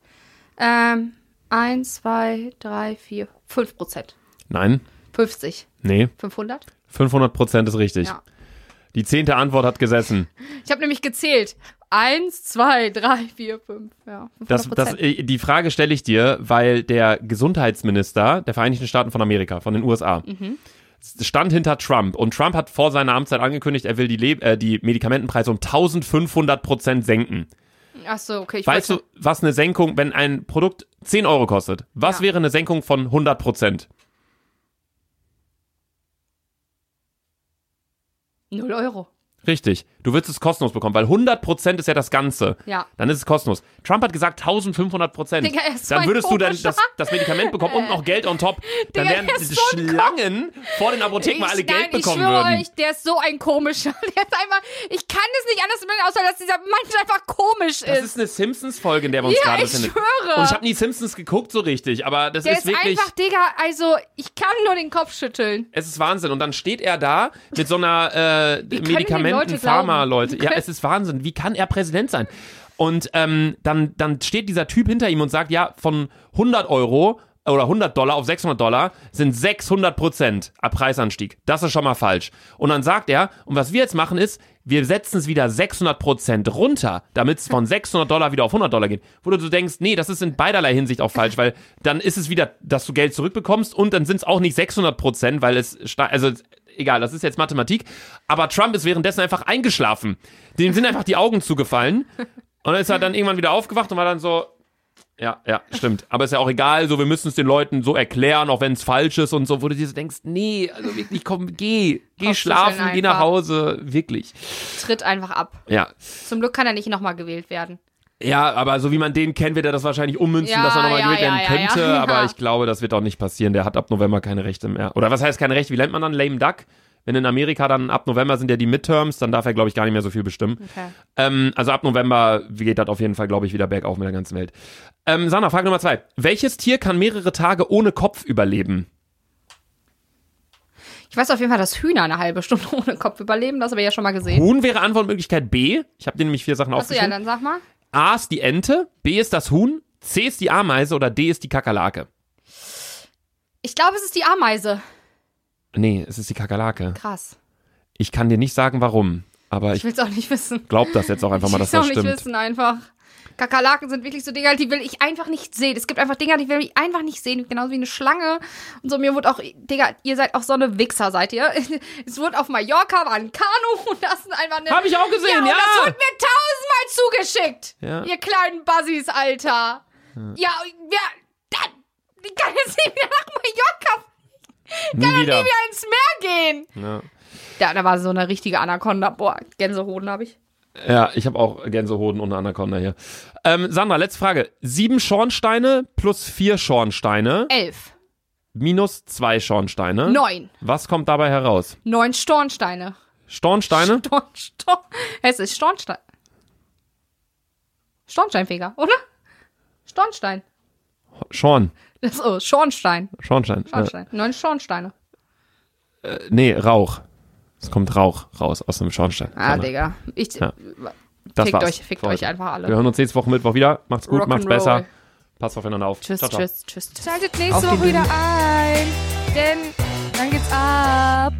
1, 2, 3, 4, 5%. Nein. 50. Nee. 500? 500% ist richtig. Ja. Die 10. Antwort hat gesessen. Ich habe nämlich gezählt. 1, 2, 3, 4, 5. Ja, 500%. Die Frage stelle ich dir, weil der Gesundheitsminister der Vereinigten Staaten von Amerika, von den USA, stand hinter Trump. Und Trump hat vor seiner Amtszeit angekündigt, er will die Medikamentenpreise um 1500% senken. Ach so, okay. Weißt du, was eine Senkung, wenn ein Produkt 10 € kostet, was wäre eine Senkung von 100%? 0 €. Richtig. Du willst es kostenlos bekommen, weil 100% ist ja das Ganze. Ja. Dann ist es kostenlos. Trump hat gesagt 1500%. Digga, er ist so dann ein würdest du dann komischer. das Medikament bekommen und noch Geld on top. Dann Digga, wären er ist so ein Schlangen vor den Apotheken, weil alle Geld bekommen ich schwöre würden. euch, der ist so ein komischer. Der ist einfach, ich kann es nicht anders nennen, außer dass dieser Mensch einfach komisch Das ist. ist eine Simpsons-Folge, in der wir uns gerade ich befinden. schwöre. Und ich habe nie Simpsons geguckt so richtig, aber das Der ist wirklich... einfach, Digga, also ich kann nur den Kopf schütteln. Es ist Wahnsinn. Und dann steht er da mit so einer können dem Leute Medikamenten-Pharma-Leute. Ja, es ist Wahnsinn. Wie kann er Präsident sein? Und dann steht dieser Typ hinter ihm und sagt, ja, von 100 € oder $100 auf $600 sind 600% Preisanstieg. Das ist schon mal falsch. Und dann sagt er, und was wir jetzt machen ist, wir setzen es wieder 600% runter, damit es von $600 wieder auf $100 geht. Wo du so denkst, nee, das ist in beiderlei Hinsicht auch falsch, weil dann ist es wieder, dass du Geld zurückbekommst und dann sind es auch nicht 600%, weil egal, das ist jetzt Mathematik, aber Trump ist währenddessen einfach eingeschlafen. Dem sind einfach die Augen zugefallen und dann ist er dann irgendwann wieder aufgewacht und war dann so, ja, stimmt. Aber ist ja auch egal, so, wir müssen es den Leuten so erklären, auch wenn es falsch ist und so, wo du dir so denkst, nee, also wirklich, komm, geh schlafen, geh nach Hause, wirklich. Tritt einfach ab. Ja. Zum Glück kann er nicht nochmal gewählt werden. Ja, aber so wie man den kennt, wird er das wahrscheinlich ummünzen, dass er nochmal gewählt werden könnte, ja. aber ich glaube, das wird auch nicht passieren. Der hat ab November keine Rechte mehr. Oder was heißt keine Rechte? Wie nennt man dann? Lame Duck? Wenn in Amerika dann ab November sind ja die Midterms, dann darf er, glaube ich, gar nicht mehr so viel bestimmen. Okay. Also ab November geht das auf jeden Fall, glaube ich, wieder bergauf mit der ganzen Welt. Sandra, Frage Nummer 2. Welches Tier kann mehrere Tage ohne Kopf überleben? Ich weiß auf jeden Fall, dass Hühner eine halbe Stunde ohne Kopf überleben. Das habe ich ja schon mal gesehen. Huhn wäre Antwortmöglichkeit B. Ich habe dir nämlich 4 Sachen Achso, ja, aufgeschrieben. dann sag mal. A ist die Ente, B ist das Huhn, C ist die Ameise oder D ist die Kakerlake? Ich glaube, es ist die Ameise. Nee, es ist die Kakerlake. Krass. Ich kann dir nicht sagen, warum, aber Ich ich will es auch nicht wissen. glaub das jetzt auch einfach mal, dass Ich will das es auch nicht stimmt. wissen, einfach. Kakerlaken sind wirklich so Dinger, die will ich einfach nicht sehen. Es gibt einfach Dinger, die will ich einfach nicht sehen. Genauso wie eine Schlange. Und so, mir wurde auch, Digga, ihr seid auch so eine Wichser, seid ihr? Es wurde auf Mallorca, war ein Kanu und das ist einfach eine... Hab ich auch gesehen, und ja. das wurde mir 1000-mal zugeschickt. Ja. Ihr kleinen Buzzies, Alter. Ja, ich kann jetzt nicht wieder nach Mallorca. Nie wieder. Nie wieder ins Meer gehen. Ja. Ja, da war so eine richtige Anaconda. Boah, Gänsehoden habe ich. Ja, ich habe auch Gänsehoden und eine Anaconda hier. Sandra, letzte Frage. 7 Schornsteine plus 4 Schornsteine 11. minus 2 Schornsteine. 9. Was kommt dabei heraus? 9 Stornsteine. Stornsteine? Es ist Stornstein. Schornsteinfeger, oder? Schornstein. Schorn. Schornstein. Schornstein. Schornstein. 9 Schornsteine. Nee, Rauch. Es kommt Rauch raus aus dem Schornstein. Ah, Sandra. Digga. Ja. Das war's. Fickt euch einfach alle. Wir hören uns nächste Woche Mittwoch wieder. Macht's gut, macht's Rock'n'Roll. besser. Passt aufeinander auf. Tschüss, Ciao, ciao. tschüss, tschüss. Schaltet nächste Woche wieder ein, denn dann geht's ab.